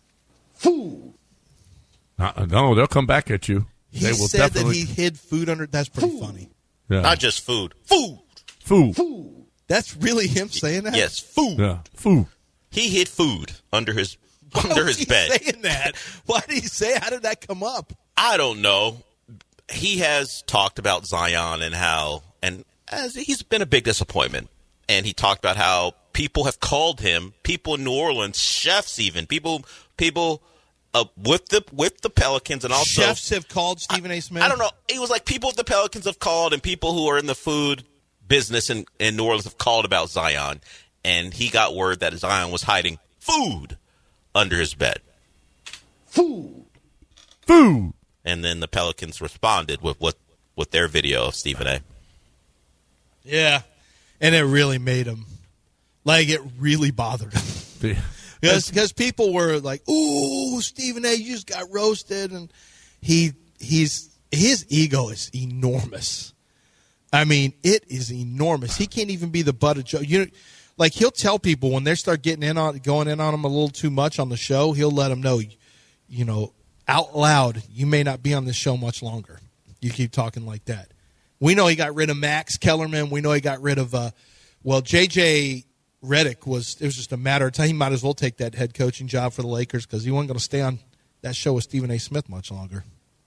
[SPEAKER 3] Uh, no, they'll come back at you.
[SPEAKER 5] He
[SPEAKER 3] they will
[SPEAKER 5] said that
[SPEAKER 3] definitely.
[SPEAKER 5] he hid food under. That's pretty funny.
[SPEAKER 3] yeah.
[SPEAKER 4] Not just food. Food.
[SPEAKER 3] food.
[SPEAKER 5] That's really him saying that.
[SPEAKER 4] Yes, food.
[SPEAKER 3] Yeah, food.
[SPEAKER 4] He hid food under his
[SPEAKER 5] Why
[SPEAKER 4] under
[SPEAKER 5] was
[SPEAKER 4] his
[SPEAKER 5] he
[SPEAKER 4] bed.
[SPEAKER 5] saying that? Why did he say? How did that come up?
[SPEAKER 4] I don't know. He has talked about Zion and how, and as he's been a big disappointment. And he talked about how people have called him, people in New Orleans, chefs even, people, people uh, with the with the Pelicans, and also
[SPEAKER 5] Chefs have called Stephen A. Smith.
[SPEAKER 4] I don't know. He was like people at the Pelicans have called, and people who are in the food business in, in New Orleans have called about Zion, and he got word that Zion was hiding food under his bed.
[SPEAKER 3] Food.
[SPEAKER 4] And then the Pelicans responded with what with their video of Stephen A.
[SPEAKER 5] Yeah, and it really made him, like it really bothered him. Because people were like, "Ooh, Stephen A., you just got roasted," and he he's his ego is enormous. I mean, it is enormous. He can't even be the butt of joke. You know, like he'll tell people when they start getting in on going in on him a little too much on the show, he'll let them know, you know, out loud, you may not be on this show much longer. You keep talking like that. We know he got rid of Max Kellerman. We know he got rid of, uh, well, J J Redick was, it was just a matter of time. He might as well take that head coaching job for the Lakers because he wasn't going to stay on that show with Stephen A. Smith much longer.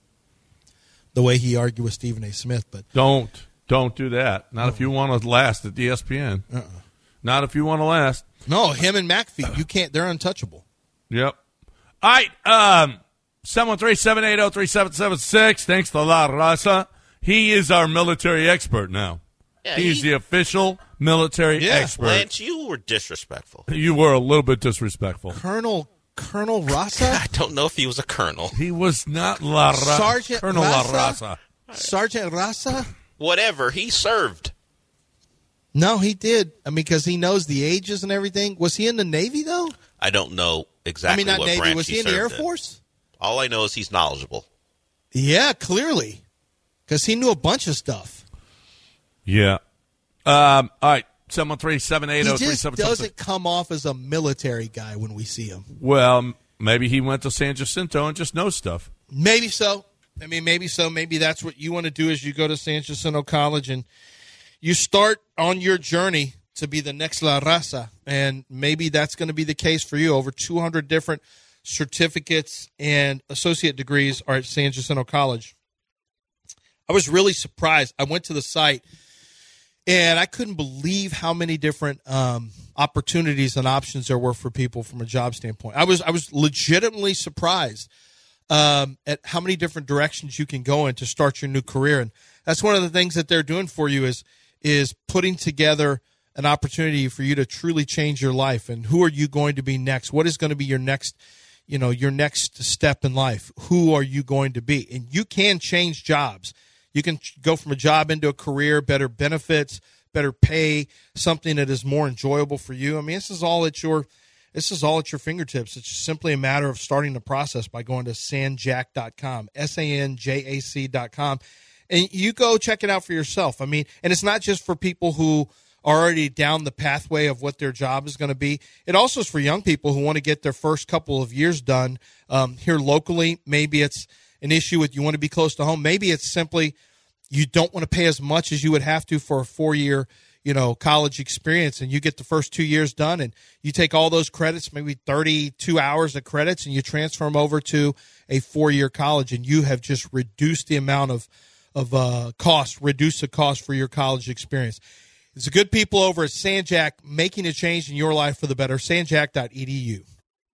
[SPEAKER 5] The way he argued with Stephen A. Smith. But
[SPEAKER 3] Don't. Don't do that. Not if you want to last at E S P N.
[SPEAKER 5] Uh-uh.
[SPEAKER 3] Not if you want to last.
[SPEAKER 5] No, him and McAfee, you can't, they're untouchable.
[SPEAKER 3] Yep. All right. Um, seven one three, seven eight zero, three seven seven six. Thanks to La Raza. He is our military expert now.
[SPEAKER 4] Yeah,
[SPEAKER 3] He's
[SPEAKER 4] he-
[SPEAKER 3] the official military
[SPEAKER 5] Yeah.
[SPEAKER 3] expert.
[SPEAKER 4] Lance, you were disrespectful.
[SPEAKER 3] You were a little bit disrespectful.
[SPEAKER 5] Colonel, Colonel Rasa?
[SPEAKER 4] I don't know if he was a colonel.
[SPEAKER 3] He was not La Raza.
[SPEAKER 5] Sergeant
[SPEAKER 3] Colonel La
[SPEAKER 5] Raza?
[SPEAKER 3] Raza.
[SPEAKER 5] Sergeant Rasa?
[SPEAKER 4] Whatever, he served.
[SPEAKER 5] No, he did. I mean, because he knows the ages and everything. Was he in the Navy, though?
[SPEAKER 4] I don't know exactly
[SPEAKER 5] I mean, not
[SPEAKER 4] what
[SPEAKER 5] Navy.
[SPEAKER 4] branch
[SPEAKER 5] Was he in the Air
[SPEAKER 4] served
[SPEAKER 5] Force?
[SPEAKER 4] All I know is he's knowledgeable.
[SPEAKER 5] Yeah, clearly. Because he knew a bunch of stuff.
[SPEAKER 3] Yeah. Um, all right. seven one three, seven eight
[SPEAKER 5] He
[SPEAKER 3] zero, three
[SPEAKER 5] just
[SPEAKER 3] seven seven
[SPEAKER 5] doesn't
[SPEAKER 3] six.
[SPEAKER 5] come off as a military guy when we see him.
[SPEAKER 3] Well, maybe he went to San Jacinto and just knows stuff.
[SPEAKER 5] Maybe so. I mean, maybe so. Maybe that's what you want to do is you go to San Jacinto College and you start on your journey to be the next La Raza. And maybe that's going to be the case for you. Over two hundred different certificates and associate degrees are at San Jacinto College. I was really surprised. I went to the site, and I couldn't believe how many different um, opportunities and options there were for people from a job standpoint. I was I was legitimately surprised um, at how many different directions you can go in to start your new career. And that's one of the things that they're doing for you is is putting together an opportunity for you to truly change your life. And who are you going to be next? What is going to be your next, you know, your next step in life? Who are you going to be? And you can change jobs. You can go from a job into a career, better benefits, better pay, something that is more enjoyable for you. I mean, this is all at your this is all at your fingertips. It's simply a matter of starting the process by going to sanjac dot com, S A N J A C dot com, and you go check it out for yourself. I mean, and it's not just for people who are already down the pathway of what their job is going to be. It also is for young people who want to get their first couple of years done um, here locally. Maybe it's an issue with you want to be close to home. Maybe it's simply you don't want to pay as much as you would have to for a four-year, you know, college experience, and you get the first two years done, and you take all those credits, maybe thirty-two hours of credits, and you transfer them over to a four-year college, and you have just reduced the amount of of uh, cost, reduced the cost for your college experience. It's the good people over at Sanjak making a change in your life for the better. sanjak dot e d u.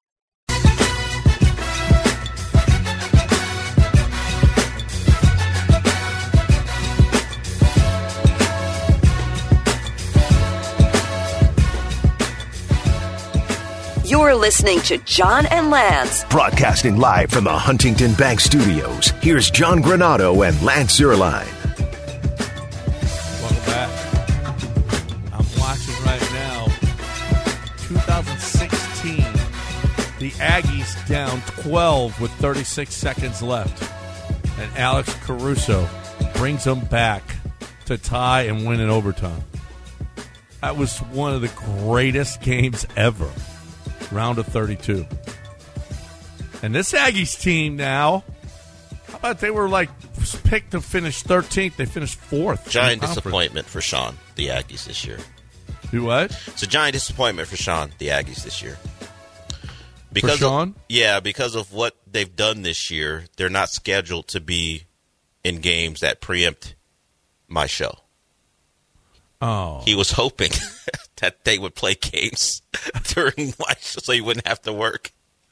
[SPEAKER 6] You're listening to John and Lance.
[SPEAKER 2] Broadcasting live from the Huntington Bank Studios, here's John Granado and Lance Zierlein.
[SPEAKER 3] Welcome back. I'm watching right now. twenty sixteen. The Aggies down twelve with thirty-six seconds left. And Alex Caruso brings them back to tie and win in overtime. That was one of the greatest games ever. Round of thirty-two. And this Aggies team now, how about they were like picked to finish thirteenth? They finished fourth.
[SPEAKER 4] Giant disappointment for Sean, the Aggies this year.
[SPEAKER 3] Do what?
[SPEAKER 4] It's a giant disappointment for Sean, the Aggies this year. Because
[SPEAKER 3] for Sean?
[SPEAKER 4] Of, yeah, because of what they've done this year, they're not scheduled to be in games that preempt my show.
[SPEAKER 3] Oh.
[SPEAKER 4] He was hoping that they would play games during my show so he wouldn't have to work.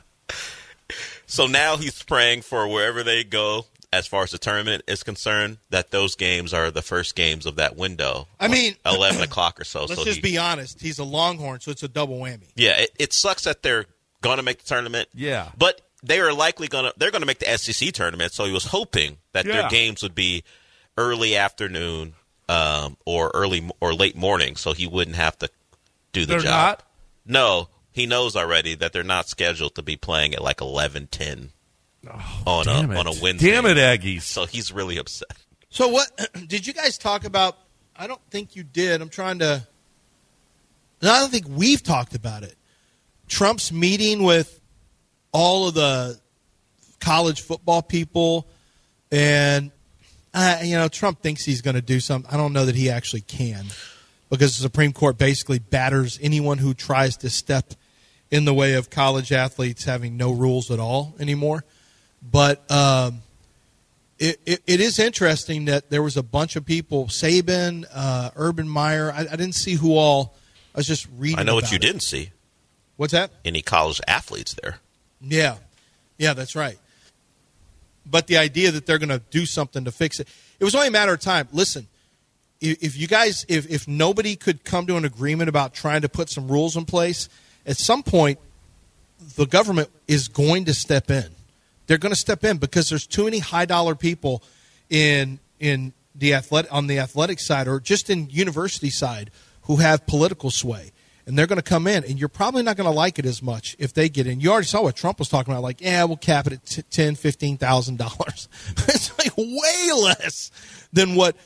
[SPEAKER 4] So now he's praying for wherever they go, as far as the tournament is concerned, that those games are the first games of that window.
[SPEAKER 5] I mean,
[SPEAKER 4] eleven o'clock or so.
[SPEAKER 5] Let's
[SPEAKER 4] so
[SPEAKER 5] just
[SPEAKER 4] he,
[SPEAKER 5] be honest. He's a Longhorn, so it's a double whammy.
[SPEAKER 4] Yeah, it, it sucks that they're going to make the tournament.
[SPEAKER 3] Yeah.
[SPEAKER 4] But they are likely going to – they're going to make the S E C tournament, so he was hoping that
[SPEAKER 3] Yeah.
[SPEAKER 4] their games would be early afternoon um, or early or late morning so he wouldn't have to do the
[SPEAKER 3] They're
[SPEAKER 4] job.
[SPEAKER 3] not?
[SPEAKER 4] No, he knows already that they're not scheduled to be playing at like eleven ten
[SPEAKER 3] Oh,
[SPEAKER 4] on, a,
[SPEAKER 3] damn it.
[SPEAKER 4] on a Wednesday.
[SPEAKER 3] Damn it, Aggies.
[SPEAKER 4] So he's really upset.
[SPEAKER 5] So what did you guys talk about? I don't think you did. I'm trying to – I don't think we've talked about it. Trump's meeting with all of the college football people, and, uh, you know, Trump thinks he's going to do something. I don't know that he actually can, because the Supreme Court basically batters anyone who tries to step in the way of college athletes having no rules at all anymore. But um, it, it, it is interesting that there was a bunch of people, Saban, uh, Urban Meyer. I, I didn't see who all. I was just reading
[SPEAKER 4] I know what
[SPEAKER 5] about
[SPEAKER 4] you
[SPEAKER 5] it.
[SPEAKER 4] didn't see.
[SPEAKER 5] What's that?
[SPEAKER 4] Any college athletes there.
[SPEAKER 5] Yeah. Yeah, that's right. But the idea that they're going to do something to fix it, it was only a matter of time. Listen, if, if you guys, if, if nobody could come to an agreement about trying to put some rules in place, at some point, the government is going to step in. They're going to step in because there's too many high-dollar people in in the athletic on the athletic side or just in university side who have political sway. And they're going to come in, and you're probably not going to like it as much if they get in. You already saw what Trump was talking about, like, yeah, we'll cap it at ten thousand dollars, fifteen thousand dollars. It's like way less than what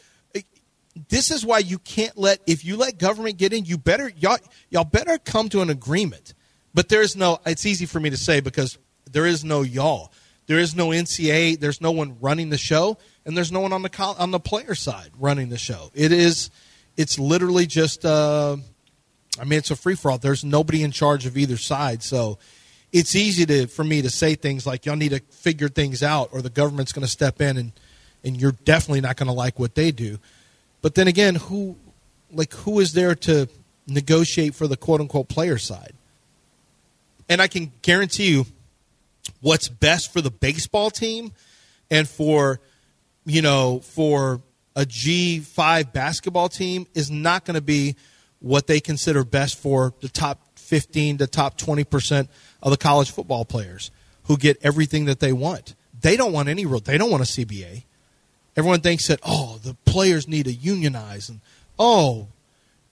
[SPEAKER 5] – this is why you can't let – if you let government get in, you better y'all, – y'all better come to an agreement. But there is no – it's easy for me to say because there is no y'all. There is no N C A A. There's no one running the show, and there's no one on the on the player side running the show. It is – it's literally just uh, – I mean, it's a free-for-all. There's nobody in charge of either side. So it's easy to for me to say things like, y'all need to figure things out or the government's going to step in, and, and you're definitely not going to like what they do. But then again, who like who is there to negotiate for the quote-unquote player side? And I can guarantee you what's best for the baseball team and for, you know, for a G five basketball team is not going to be what they consider best for the top fifteen to top twenty percent of the college football players who get everything that they want. They don't want any rule. They don't want a C B A. Everyone thinks that, oh, the players need to unionize. And, oh,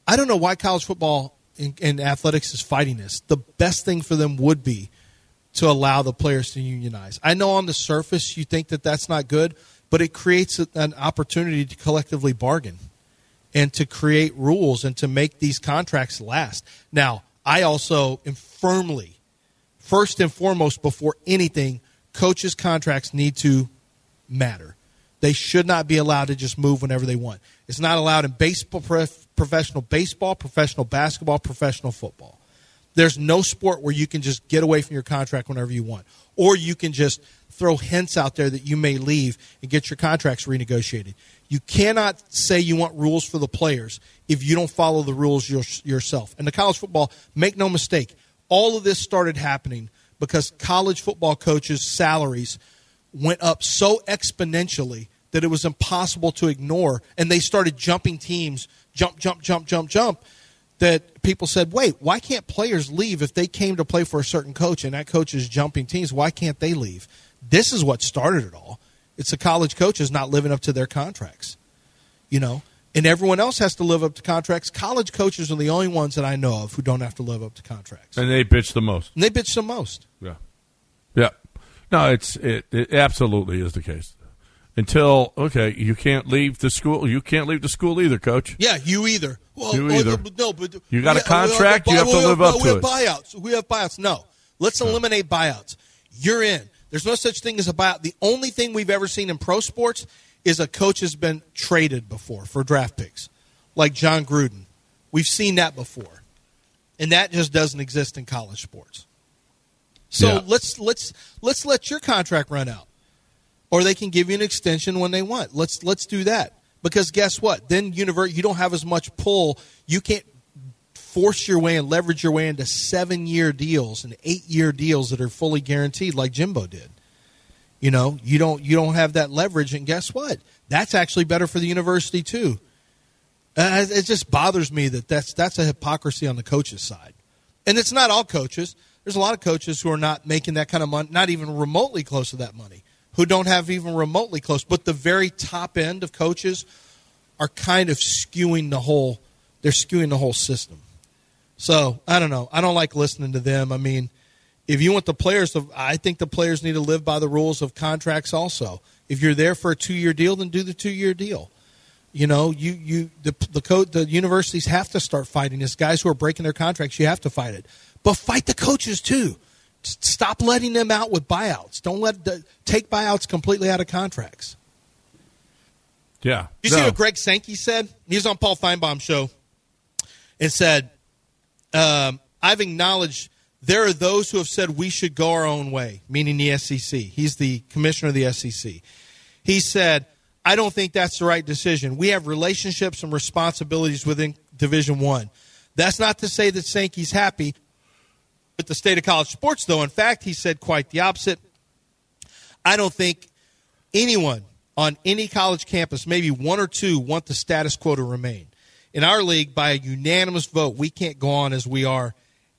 [SPEAKER 5] I don't know why college football and, and athletics is fighting this. The best thing for them would be to allow the players to unionize. I know on the surface you think that that's not good, but it creates an opportunity to collectively bargain and to create rules and to make these contracts last. Now, I also am firmly, first and foremost, before anything, coaches' contracts need to matter. They should not be allowed to just move whenever they want. It's not allowed in baseball, professional baseball, professional basketball, professional football. There's no sport where you can just get away from your contract whenever you want. Or you can just throw hints out there that you may leave and get your contracts renegotiated. You cannot say you want rules for the players if you don't follow the rules your, yourself. And the college football, make no mistake, all of this started happening because college football coaches' salaries went up so exponentially that it was impossible to ignore. And they started jumping teams, jump, jump, jump, jump, jump, that people said, wait, why can't players leave if they came to play for a certain coach and that coach is jumping teams? Why can't they leave? This is what started it all. It's the college coaches not living up to their contracts, you know, and everyone else has to live up to contracts. College coaches are the only ones that I know of who don't have to live up to contracts.
[SPEAKER 3] And they bitch the most.
[SPEAKER 5] And they bitch the most.
[SPEAKER 3] Yeah. Yeah. No, it's it, it absolutely is the case. Until, okay, you can't leave the school. You can't leave the school either, Coach.
[SPEAKER 5] Yeah, you either. Well,
[SPEAKER 3] you either.
[SPEAKER 5] Well, no, but
[SPEAKER 3] you got
[SPEAKER 5] we,
[SPEAKER 3] a contract,
[SPEAKER 5] we,
[SPEAKER 3] you have to
[SPEAKER 5] we,
[SPEAKER 3] live
[SPEAKER 5] we,
[SPEAKER 3] up
[SPEAKER 5] we
[SPEAKER 3] to
[SPEAKER 5] have
[SPEAKER 3] it.
[SPEAKER 5] Buyouts. We have buyouts. No. Let's eliminate buyouts. You're in. There's no such thing as a buyout. The only thing we've ever seen in pro sports is a coach has been traded before for draft picks, like John Gruden. We've seen that before. And that just doesn't exist in college sports. So
[SPEAKER 3] Yeah.
[SPEAKER 5] let's let's let's let your contract run out. Or they can give you an extension when they want. Let's let's do that. Because guess what? Then univer- you don't have as much pull. You can't force your way and leverage your way into seven-year deals and eight-year deals that are fully guaranteed like Jimbo did. You know, you don't you don't have that leverage, and guess what? That's actually better for the university too. Uh, it just bothers me that that's that's a hypocrisy on the coaches' side. And it's not all coaches. There's a lot of coaches who are not making that kind of money, not even remotely close to that money, who don't have even remotely close. But the very top end of coaches are kind of skewing the whole – they're skewing the whole system. So, I don't know. I don't like listening to them. I mean, if you want the players to – I think the players need to live by the rules of contracts also. If you're there for a two-year deal, then do the two-year deal. You know, you, you the the, co- the universities have to start fighting this. Guys who are breaking their contracts, you have to fight it. But fight the coaches too. Stop letting them out with buyouts. Don't let the, take buyouts completely out of contracts.
[SPEAKER 3] Yeah.
[SPEAKER 5] You
[SPEAKER 3] No.
[SPEAKER 5] see what Greg Sankey said? He was on Paul Feinbaum's show and said, um, I've acknowledged there are those who have said we should go our own way, meaning the S E C. He's the commissioner of the S E C. He said, I don't think that's the right decision. We have relationships and responsibilities within Division One. That's not to say that Sankey's happy with the state of college sports, though. In fact, he said quite the opposite. I don't think anyone on any college campus, maybe one or two, want the status quo to remain. In our league, by a unanimous vote, we can't go on as we are.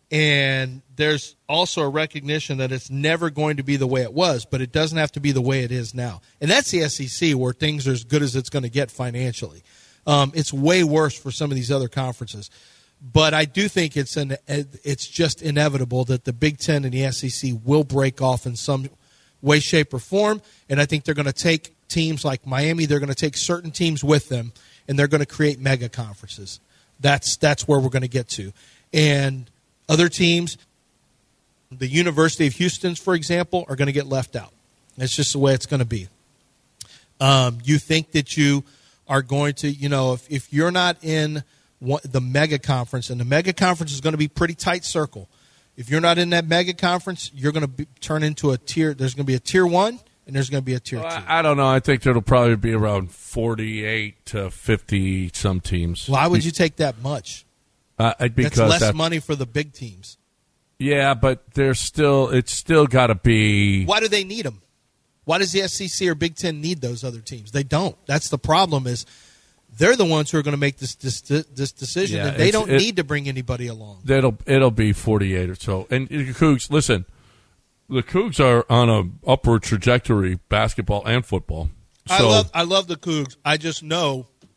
[SPEAKER 5] And there's also a recognition that it's never going to be the way it was, but it doesn't have to be the way it is now. And that's the S E C, where things are as good as it's going to get financially. Um, it's way worse for some of these other conferences. But I do think it's an it's just inevitable that the Big Ten and the S E C will break off in some way, shape, or form. And I think they're going to take teams like Miami. They're going to take certain teams with them, and they're going to create mega conferences. That's that's where we're going to get to. And other teams, the University of Houston's, for example, are going to get left out. That's just the way it's going to be. Um, you think that you are going to, you know, if, if you're not in one, the mega conference, and the mega conference is going to be pretty tight circle. If you're not in that mega conference, you're going to be, turn into a tier. There's going to be a tier one, and there's going to be a tier
[SPEAKER 3] Well,
[SPEAKER 5] two.
[SPEAKER 3] I, I don't know. I think there'll probably be around forty-eight to fifty some teams.
[SPEAKER 5] Why would you take that much?
[SPEAKER 3] Uh, because
[SPEAKER 5] That's less
[SPEAKER 3] that-
[SPEAKER 5] money for the big teams.
[SPEAKER 3] Yeah, but there's still it's still got to be.
[SPEAKER 5] Why do they need them? Why does the S E C or Big Ten need those other teams? They don't. That's the problem. Is they're the ones who are going to make this this, this decision,
[SPEAKER 3] Yeah,
[SPEAKER 5] and they
[SPEAKER 3] it's-
[SPEAKER 5] don't
[SPEAKER 3] it-
[SPEAKER 5] need to bring anybody along.
[SPEAKER 3] It'll it'll be forty-eight or so. And the Cougs, listen, the Cougs are on a upward trajectory, basketball and football. So
[SPEAKER 5] I love I love the Cougs. I just know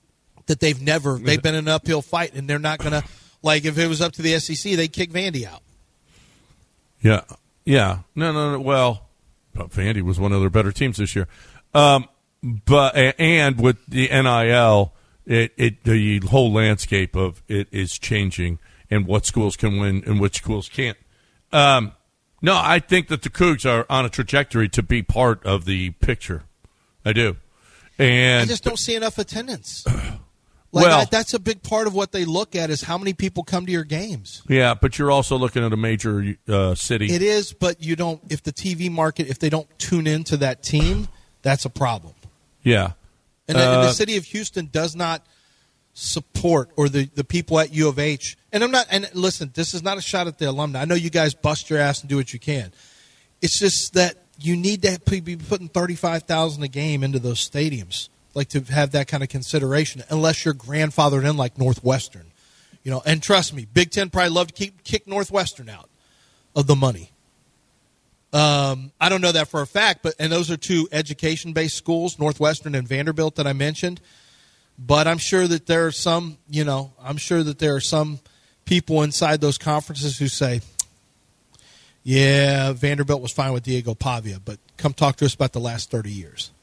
[SPEAKER 5] that they've never they've been in an uphill fight, and they're not going to, like, if it was up to the S E C, they'd kick Vandy out.
[SPEAKER 3] Yeah, yeah, no, no, no. Well, Vandy was one of their better teams this year, um, but and with the N I L, it, it the whole landscape of it is changing, and what schools can win and which schools can't. Um, no, I think that the Cougs are on a trajectory to be part of the picture. I do, and
[SPEAKER 5] I just don't see enough attendance. Like,
[SPEAKER 3] well,
[SPEAKER 5] I, that's a big part of what they look at is how many people come to your games.
[SPEAKER 3] Yeah, but you're also looking at a major uh, city.
[SPEAKER 5] It is, but you don't. If the T V market, if they don't tune into that team, that's a problem.
[SPEAKER 3] Yeah,
[SPEAKER 5] and,
[SPEAKER 3] uh,
[SPEAKER 5] and the city of Houston does not support, or the, the people at U of H. And I'm not. And listen, this is not a shot at the alumni. I know you guys bust your ass and do what you can. It's just that you need to be putting thirty-five thousand a game into those stadiums. Like, to have that kind of consideration, unless you're grandfathered in like Northwestern, you know. And trust me, Big Ten probably love to keep kick Northwestern out of the money. Um, I don't know that for a fact, but and those are two education-based schools, Northwestern and Vanderbilt, that I mentioned. But I'm sure that there are some, you know, I'm sure that there are some people inside those conferences who say, "Yeah, Vanderbilt was fine with Diego Pavia, but come talk to us about the last thirty years."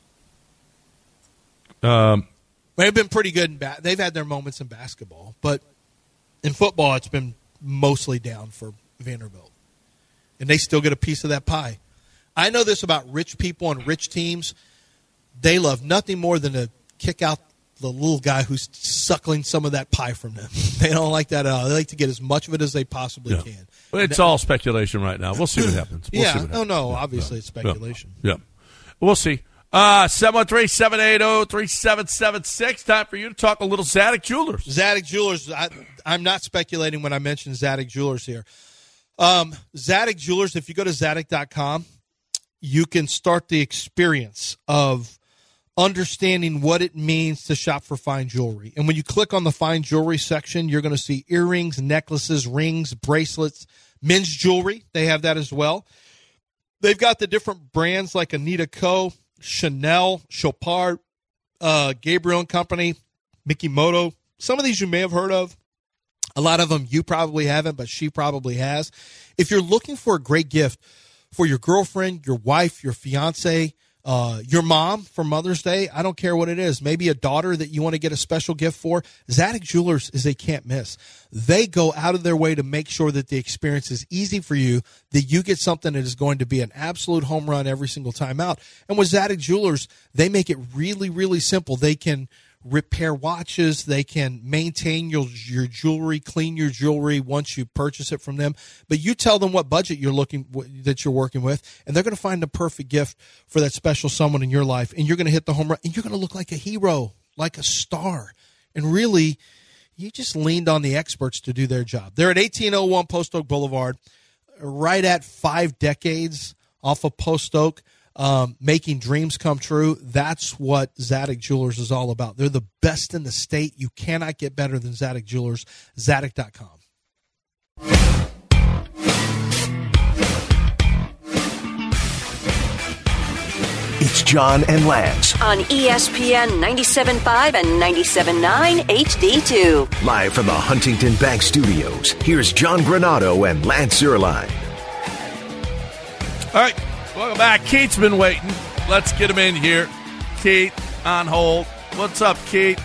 [SPEAKER 3] Um,
[SPEAKER 5] they've been pretty good in ba- they've had their moments in basketball, but in football it's been mostly down for Vanderbilt, and they still get a piece of that pie. I know this about rich people and rich teams. They love nothing more than to kick out the little guy who's suckling some of that pie from them. They don't like that at all. They like to get as much of it as they possibly
[SPEAKER 3] yeah.
[SPEAKER 5] can.
[SPEAKER 3] Well, it's all speculation right now. We'll see what happens. We'll
[SPEAKER 5] yeah,
[SPEAKER 3] see what happens.
[SPEAKER 5] no, no,
[SPEAKER 3] yeah.
[SPEAKER 5] obviously
[SPEAKER 3] yeah.
[SPEAKER 5] it's speculation.
[SPEAKER 3] Yeah. yeah. We'll see. Uh, seven one three, seven eight zero, three seven seven six. Time for you to talk a little Zadig Jewelers.
[SPEAKER 5] Zadig Jewelers. I, I'm not speculating when I mention Zadig Jewelers here. Um, Zadig Jewelers, if you go to Zadig dot com, you can start the experience of understanding what it means to shop for fine jewelry. And when you click on the fine jewelry section, you're going to see earrings, necklaces, rings, bracelets, men's jewelry. They have that as well. They've got the different brands like Anita Co., Chanel, Chopard, uh, Gabriel and Company, Mikimoto. Some of these you may have heard of. A lot of them you probably haven't, but she probably has. If you're looking for a great gift for your girlfriend, your wife, your fiance, uh, your mom for Mother's Day, I don't care what it is, maybe a daughter that you want to get a special gift for, Zadig Jewelers is a can't miss. They go out of their way to make sure that the experience is easy for you, that you get something that is going to be an absolute home run every single time out. And with Zadig Jewelers, they make it really, really simple. They can repair watches. They can maintain your your jewelry, clean your jewelry once you purchase it from them. But you tell them what budget you're looking that you're working with, and they're going to find the perfect gift for that special someone in your life. And you're going to hit the home run, and you're going to look like a hero, like a star. And really, you just leaned on the experts to do their job. They're at eighteen oh one Post Oak Boulevard, right at five decades off of Post Oak. Um, making dreams come true. That's what Zadig Jewelers is all about. They're the best in the state. You cannot get better than Zadig Jewelers. Zadig dot com.
[SPEAKER 2] It's John and Lance.
[SPEAKER 6] On E S P N ninety-seven point five and ninety-seven point nine H D two.
[SPEAKER 2] Live from the Huntington Bank Studios, here's John Granado and Lance Zierlein.
[SPEAKER 3] All right. Welcome back. Keith's been waiting. Let's get him in here. Keith on hold. What's up, Keith?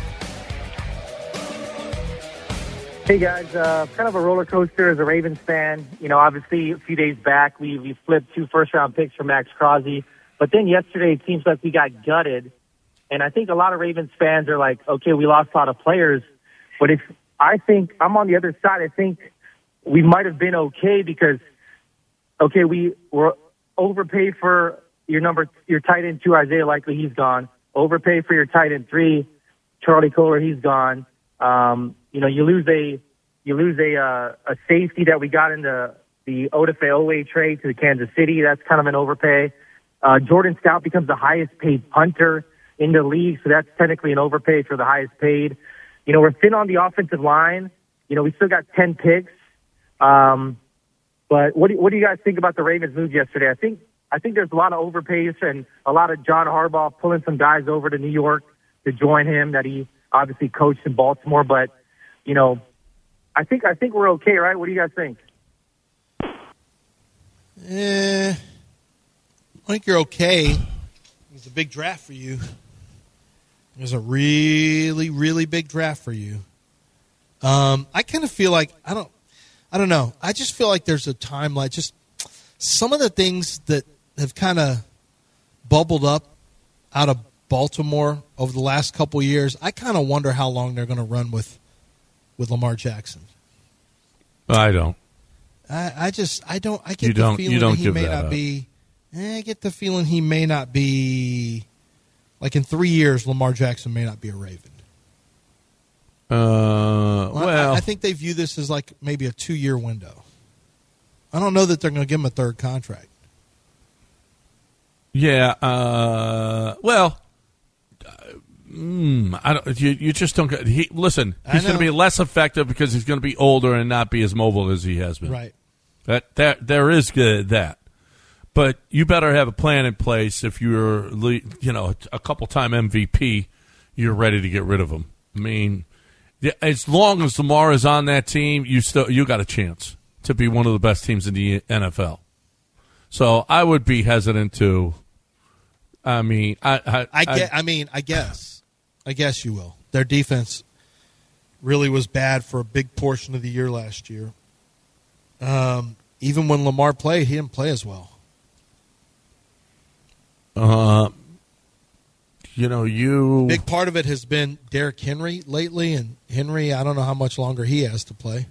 [SPEAKER 8] Hey, guys. Uh, kind of a roller coaster as a Ravens fan. You know, obviously, a few days back, we, we flipped two first-round picks for Max Crosby. But then yesterday, it seems like we got gutted. And I think a lot of Ravens fans are like, okay, we lost a lot of players. But if I think I'm on the other side, I think we might have been okay because, okay, we were overpay for your number, your tight end two, Isaiah Likely, he's gone. Overpay for your tight end three, Charlie Kohler, he's gone. Um, you know, you lose a you lose a uh, a safety that we got in the the Odafe Owe trade to the Kansas City. That's kind of an overpay. Uh, Jordan Stout becomes the highest paid punter in the league, so that's technically an overpay for the highest paid. You know, we're thin on the offensive line. You know, we still got ten picks. Um, But what do, what do you guys think about the Ravens move yesterday? I think I think there's a lot of overpays and a lot of John Harbaugh pulling some guys over to New York to join him that he obviously coached in Baltimore, but, you know, I think I think we're okay, right? What do you guys think?
[SPEAKER 5] Eh, I think you're okay. It's a big draft for you. It was a really, really big draft for you. Um, I kind of feel like I don't, I don't know. I just feel like there's a timeline. Just some of the things that have kind of bubbled up out of Baltimore over the last couple of years. I kind of wonder how long they're going to run with with Lamar Jackson.
[SPEAKER 3] I don't.
[SPEAKER 5] I, I just I don't. I get
[SPEAKER 3] You
[SPEAKER 5] the
[SPEAKER 3] don't-
[SPEAKER 5] feeling
[SPEAKER 3] you don't
[SPEAKER 5] that he
[SPEAKER 3] give
[SPEAKER 5] may
[SPEAKER 3] that
[SPEAKER 5] not
[SPEAKER 3] up.
[SPEAKER 5] be. Eh, I get the feeling he may not be. Like in three years, Lamar Jackson may not be a Raven.
[SPEAKER 3] Uh,
[SPEAKER 5] Well,
[SPEAKER 3] well,
[SPEAKER 5] I, I think they view this as like maybe a two-year window. I don't know that they're going to give him a third contract.
[SPEAKER 3] yeah. Uh, well, uh, mm, I don't. You, you just don't. get- He, listen,
[SPEAKER 5] I
[SPEAKER 3] he's going
[SPEAKER 5] know.
[SPEAKER 3] to be less effective because he's going to be older and not be as mobile as he has been.
[SPEAKER 5] Right.
[SPEAKER 3] That that there is good that. But you better have a plan in place if you're, le- you know, a couple-time M V P, you're ready to get rid of him. I mean, yeah, as long as Lamar is on that team, you still you got a chance to be one of the best teams in the N F L. So I would be hesitant to. I mean, I I,
[SPEAKER 5] I get. I mean, I guess. I guess you will. Their defense really was bad for a big portion of the year last year. Um, even when Lamar played, he didn't play as well.
[SPEAKER 3] Uh, you know, you
[SPEAKER 5] Big part of it has been Derrick Henry lately, and Henry, I don't know how much longer he has to play.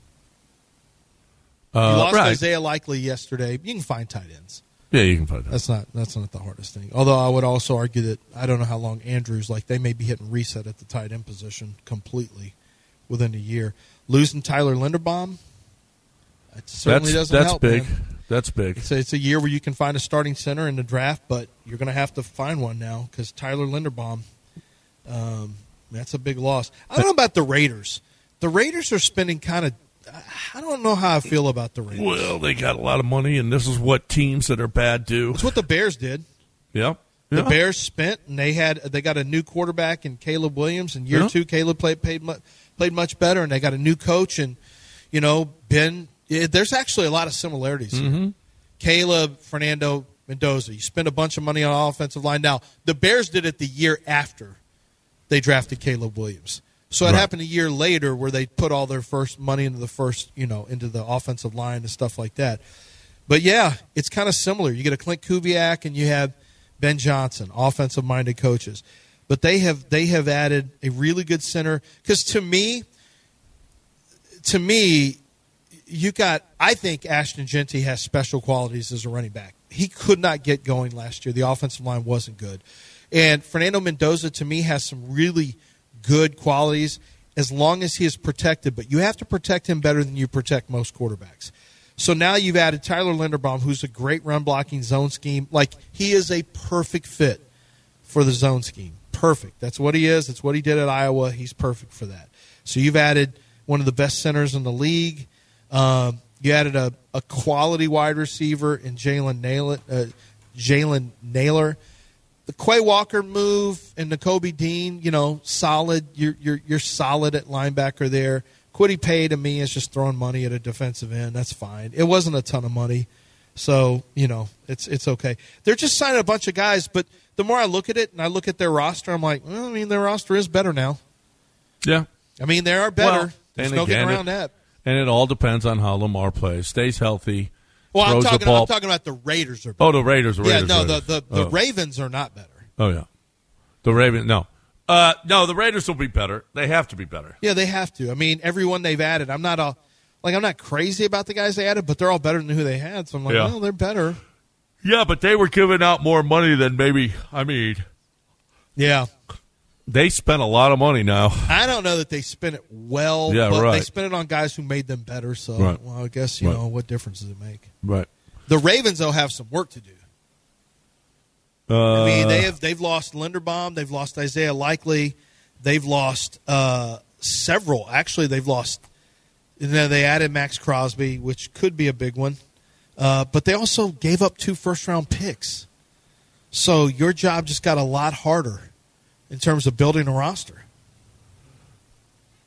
[SPEAKER 3] uh,
[SPEAKER 5] He lost
[SPEAKER 3] right.
[SPEAKER 5] Isaiah Likely yesterday. You can find tight ends.
[SPEAKER 3] Yeah, you can find that.
[SPEAKER 5] That's not that's not the hardest thing. Although I would also argue that I don't know how long Andrews, like they may be hitting reset at the tight end position completely within a year. Losing Tyler Linderbaum, it certainly
[SPEAKER 3] that's
[SPEAKER 5] doesn't
[SPEAKER 3] that's
[SPEAKER 5] help.
[SPEAKER 3] big.
[SPEAKER 5] Man.
[SPEAKER 3] That's big.
[SPEAKER 5] It's a, it's a year where you can find a starting center in the draft, but you're going to have to find one now because Tyler Linderbaum, um, that's a big loss. I don't know about the Raiders. The Raiders are spending kind of. I don't know how I feel about the Raiders.
[SPEAKER 3] Well, they got a lot of money, and this is what teams that are bad do.
[SPEAKER 5] It's what the Bears did.
[SPEAKER 3] Yeah.
[SPEAKER 5] The
[SPEAKER 3] Yeah.
[SPEAKER 5] Bears spent, and they had they got a new quarterback in Caleb Williams. In year
[SPEAKER 3] Yeah.
[SPEAKER 5] two, Caleb played played mu- played much better, and they got a new coach. And you know, Ben, it, there's actually a lot of similarities here.
[SPEAKER 3] Mm-hmm.
[SPEAKER 5] Caleb, Fernando Mendoza. You spend a bunch of money on offensive line. Now, the Bears did it the year after they drafted Caleb Williams. So it
[SPEAKER 3] Right.
[SPEAKER 5] happened a year later where they put all their first money into the first, you know, into the offensive line and stuff like that. But yeah, it's kind of similar. You get a Clint Kubiak and you have Ben Johnson, offensive-minded coaches. But they have they have added a really good center because to me, to me, you got. I think Ashton Genty has special qualities as a running back. He could not get going last year. The offensive line wasn't good, and Fernando Mendoza to me has some really good qualities as long as he is protected. But you have to protect him better than you protect most quarterbacks. So now you've added Tyler Linderbaum, who's a great run-blocking zone scheme. Like, he is a perfect fit for the zone scheme. Perfect. That's what he is. That's what he did at Iowa. He's perfect for that. So you've added one of the best centers in the league. Um, you added a, a quality wide receiver in Jalen Naylor. Uh, Jalen Naylor. The Quay Walker move and Nakobe Dean, you know, solid. You're, you're, you're solid at linebacker there. Quiddy Pay to me is just throwing money at a defensive end. That's fine. It wasn't a ton of money. So, you know, it's it's okay. They're just signing a bunch of guys, but the more I look at it and I look at their roster, I'm like, well, I mean, their roster is better now.
[SPEAKER 3] Yeah.
[SPEAKER 5] I mean, they are better.
[SPEAKER 3] Well,
[SPEAKER 5] There's
[SPEAKER 3] and
[SPEAKER 5] no
[SPEAKER 3] again,
[SPEAKER 5] getting around
[SPEAKER 3] it-
[SPEAKER 5] that.
[SPEAKER 3] And it all depends on how Lamar plays. Stays healthy.
[SPEAKER 5] Well, I'm
[SPEAKER 3] throws the
[SPEAKER 5] talking,
[SPEAKER 3] ball.
[SPEAKER 5] I'm talking about the Raiders are better.
[SPEAKER 3] Oh, the Raiders. The
[SPEAKER 5] yeah,
[SPEAKER 3] Raiders,
[SPEAKER 5] no,
[SPEAKER 3] Raiders.
[SPEAKER 5] the, the, the
[SPEAKER 3] oh.
[SPEAKER 5] Ravens are not better.
[SPEAKER 3] Oh, yeah. The Ravens, no. Uh, no, the Raiders will be better. They have to be better.
[SPEAKER 5] Yeah, they have to. I mean, everyone they've added, I'm not a, like I'm not crazy about the guys they added, but they're all better than who they had. So I'm like,
[SPEAKER 3] Yeah.
[SPEAKER 5] well, they're better.
[SPEAKER 3] Yeah, but they were giving out more money than maybe, I mean,
[SPEAKER 5] Yeah.
[SPEAKER 3] they spent a lot of money now.
[SPEAKER 5] I don't know that they spent it well,
[SPEAKER 3] Yeah,
[SPEAKER 5] but they
[SPEAKER 3] right.
[SPEAKER 5] spent it on guys who made them better. So,
[SPEAKER 3] Right.
[SPEAKER 5] well, I guess, you
[SPEAKER 3] Right.
[SPEAKER 5] know, what difference does it make?
[SPEAKER 3] Right.
[SPEAKER 5] The Ravens, though, have some work to do.
[SPEAKER 3] Uh,
[SPEAKER 5] I mean, they have, they've lost Linderbaum. They've lost Isaiah Likely. They've lost uh, several. Actually, they've lost – and then they added Max Crosby, which could be a big one. Uh, but they also gave up two first-round picks. So your job just got a lot harder in terms of building a roster.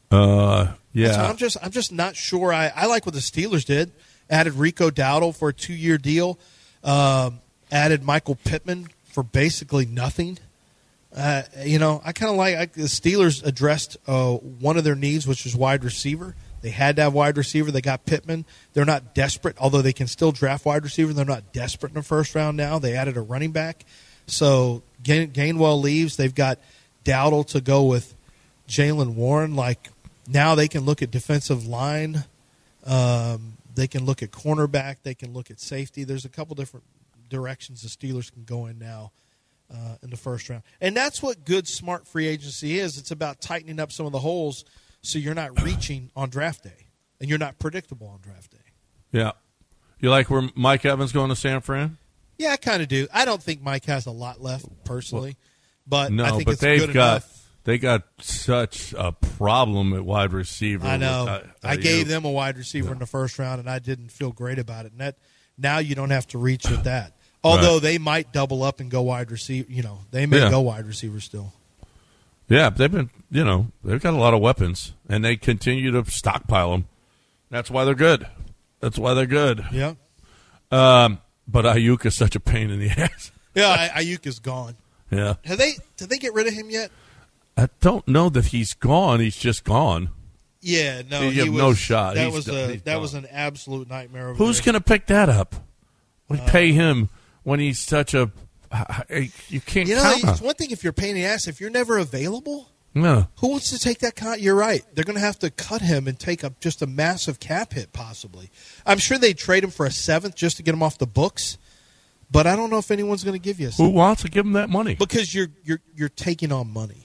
[SPEAKER 3] Uh, yeah.
[SPEAKER 5] So I'm just I'm just not sure. I, I like what the Steelers did. Added Rico Dowdle for a two-year deal. Um, added Michael Pittman for basically nothing. Uh, you know, I kind of like I, the Steelers addressed uh, one of their needs, which was wide receiver. They had to have wide receiver. They got Pittman. They're not desperate, although they can still draft wide receiver. They're not desperate in the first round now. They added a running back. So Gain, Gainwell leaves. They've got Dowdle to go with Jaylen Warren. Like, now they can look at defensive line. Um, they can look at cornerback. They can look at safety. There's a couple different directions the Steelers can go in now uh, in the first round. And that's what good, smart free agency is. It's about tightening up some of the holes so you're not reaching on draft day and you're not predictable on draft day.
[SPEAKER 3] Yeah. You like where Mike Evans going to San Fran?
[SPEAKER 5] Yeah, I kind of do. I don't think Mike has a lot left personally, but
[SPEAKER 3] no,
[SPEAKER 5] I think
[SPEAKER 3] but
[SPEAKER 5] it's
[SPEAKER 3] they've
[SPEAKER 5] good
[SPEAKER 3] got
[SPEAKER 5] enough.
[SPEAKER 3] they got such a problem at wide receiver.
[SPEAKER 5] I know.
[SPEAKER 3] With, uh,
[SPEAKER 5] I
[SPEAKER 3] uh,
[SPEAKER 5] gave
[SPEAKER 3] you,
[SPEAKER 5] them a wide receiver
[SPEAKER 3] yeah.
[SPEAKER 5] in the first round, and I didn't feel great about it. And that now you don't have to reach with that. Although
[SPEAKER 3] right.
[SPEAKER 5] they might double up and go wide receiver. You know, they may
[SPEAKER 3] Yeah.
[SPEAKER 5] go wide receiver still.
[SPEAKER 3] Yeah, they've been. You know, they've got a lot of weapons, and they continue to stockpile them. That's why they're good. That's why they're good.
[SPEAKER 5] Yeah.
[SPEAKER 3] Um, but Ayuk is such a pain in the ass.
[SPEAKER 5] Yeah, I- Ayuk is gone.
[SPEAKER 3] Yeah.
[SPEAKER 5] Have they? Did they get rid of him yet?
[SPEAKER 3] I don't know that he's gone. He's just gone.
[SPEAKER 5] Yeah, no.
[SPEAKER 3] You
[SPEAKER 5] he
[SPEAKER 3] have
[SPEAKER 5] was,
[SPEAKER 3] no shot.
[SPEAKER 5] That
[SPEAKER 3] He's
[SPEAKER 5] was
[SPEAKER 3] done-
[SPEAKER 5] a
[SPEAKER 3] he's
[SPEAKER 5] that
[SPEAKER 3] gone.
[SPEAKER 5] was an absolute nightmare. Over
[SPEAKER 3] Who's
[SPEAKER 5] there.
[SPEAKER 3] going to pick that up? We
[SPEAKER 5] Uh,
[SPEAKER 3] pay him when he's such a. You can't
[SPEAKER 5] You know,
[SPEAKER 3] count
[SPEAKER 5] it's
[SPEAKER 3] on.
[SPEAKER 5] one thing if you're a pain in the ass. If you're never available,
[SPEAKER 3] No.
[SPEAKER 5] who wants to take that con? You're right. They're going to have to cut him and take up just a massive cap hit, possibly. I'm sure they'd trade him for a seventh just to get him off the books, but I don't know if anyone's going to give you a
[SPEAKER 3] Who
[SPEAKER 5] seventh.
[SPEAKER 3] wants to give him that money?
[SPEAKER 5] Because you're you're you're taking on money.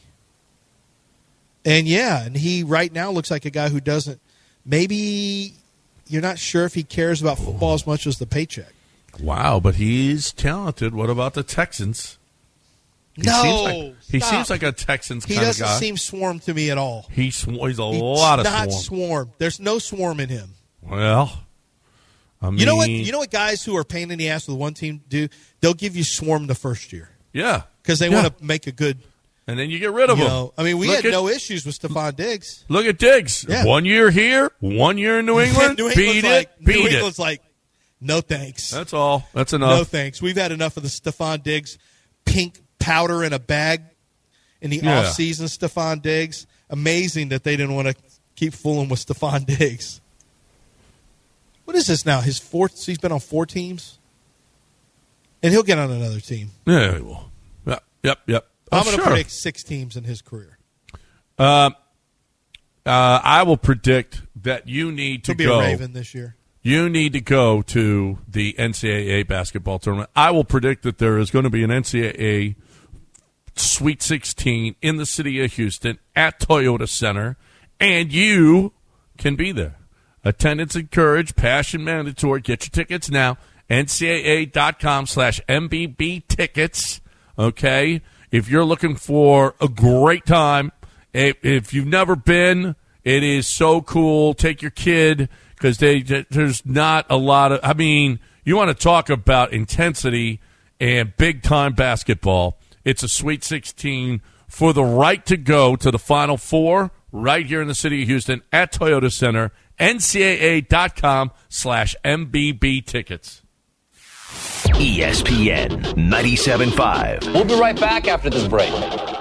[SPEAKER 5] And yeah, and he right now looks like a guy who doesn't. Maybe you're not sure if he cares about football as much as the paycheck.
[SPEAKER 3] Wow, but he's talented. What about the Texans? He
[SPEAKER 5] no,
[SPEAKER 3] seems like, he
[SPEAKER 5] stop.
[SPEAKER 3] seems like a Texans
[SPEAKER 5] He
[SPEAKER 3] kind of
[SPEAKER 5] doesn't
[SPEAKER 3] guy.
[SPEAKER 5] seem swarm to me at all.
[SPEAKER 3] He sw- he's a
[SPEAKER 5] He's
[SPEAKER 3] lot of
[SPEAKER 5] not
[SPEAKER 3] swarm.
[SPEAKER 5] swarm. There's no swarm in him.
[SPEAKER 3] Well, I mean,
[SPEAKER 5] You know what? You know what guys who are pain in the ass with one team do? They'll give you swarm the first year
[SPEAKER 3] yeah,
[SPEAKER 5] because they
[SPEAKER 3] Yeah.
[SPEAKER 5] want to make a good.
[SPEAKER 3] and then you get rid of
[SPEAKER 5] You
[SPEAKER 3] him.
[SPEAKER 5] know, I mean, we
[SPEAKER 3] Look
[SPEAKER 5] had
[SPEAKER 3] at,
[SPEAKER 5] no issues with Stephon Diggs.
[SPEAKER 3] Look at Diggs.
[SPEAKER 5] Yeah.
[SPEAKER 3] One year here, one year in New England.
[SPEAKER 5] New
[SPEAKER 3] beat
[SPEAKER 5] England's
[SPEAKER 3] it,
[SPEAKER 5] like,
[SPEAKER 3] beat
[SPEAKER 5] New
[SPEAKER 3] it.
[SPEAKER 5] England's like, no thanks.
[SPEAKER 3] That's all. That's
[SPEAKER 5] No
[SPEAKER 3] enough.
[SPEAKER 5] thanks. We've had enough of the Stephon Diggs pink powder in a bag in the
[SPEAKER 3] Yeah.
[SPEAKER 5] offseason. Stephon Diggs. Amazing that they didn't want to keep fooling with Stephon Diggs. What is this now? His fourth? He's been on four teams, and he'll get on another team.
[SPEAKER 3] Yeah, he will. Yep, yep, yep. Oh,
[SPEAKER 5] I'm going to
[SPEAKER 3] sure.
[SPEAKER 5] predict six teams in his career.
[SPEAKER 3] Uh, uh, I will predict that you need to
[SPEAKER 5] He'll be
[SPEAKER 3] go.
[SPEAKER 5] a Raven this year.
[SPEAKER 3] You need to go to the N C double A basketball tournament. I will predict that there is going to be an N C double A Sweet sixteen in the city of Houston at Toyota Center, and you can be there. Attendance encouraged, passion mandatory. Get your tickets now. N C double A dot com slash M B B tickets. Okay? If you're looking for a great time, if you've never been, it is so cool. Take your kid. Because they, there's not a lot of, I mean, you want to talk about intensity and big-time basketball. It's a Sweet sixteen for the right to go to the Final Four right here in the city of Houston at Toyota Center, N C double A dot com slash M B B tickets.
[SPEAKER 2] E S P N ninety-seven point five.
[SPEAKER 9] We'll be right back after this break.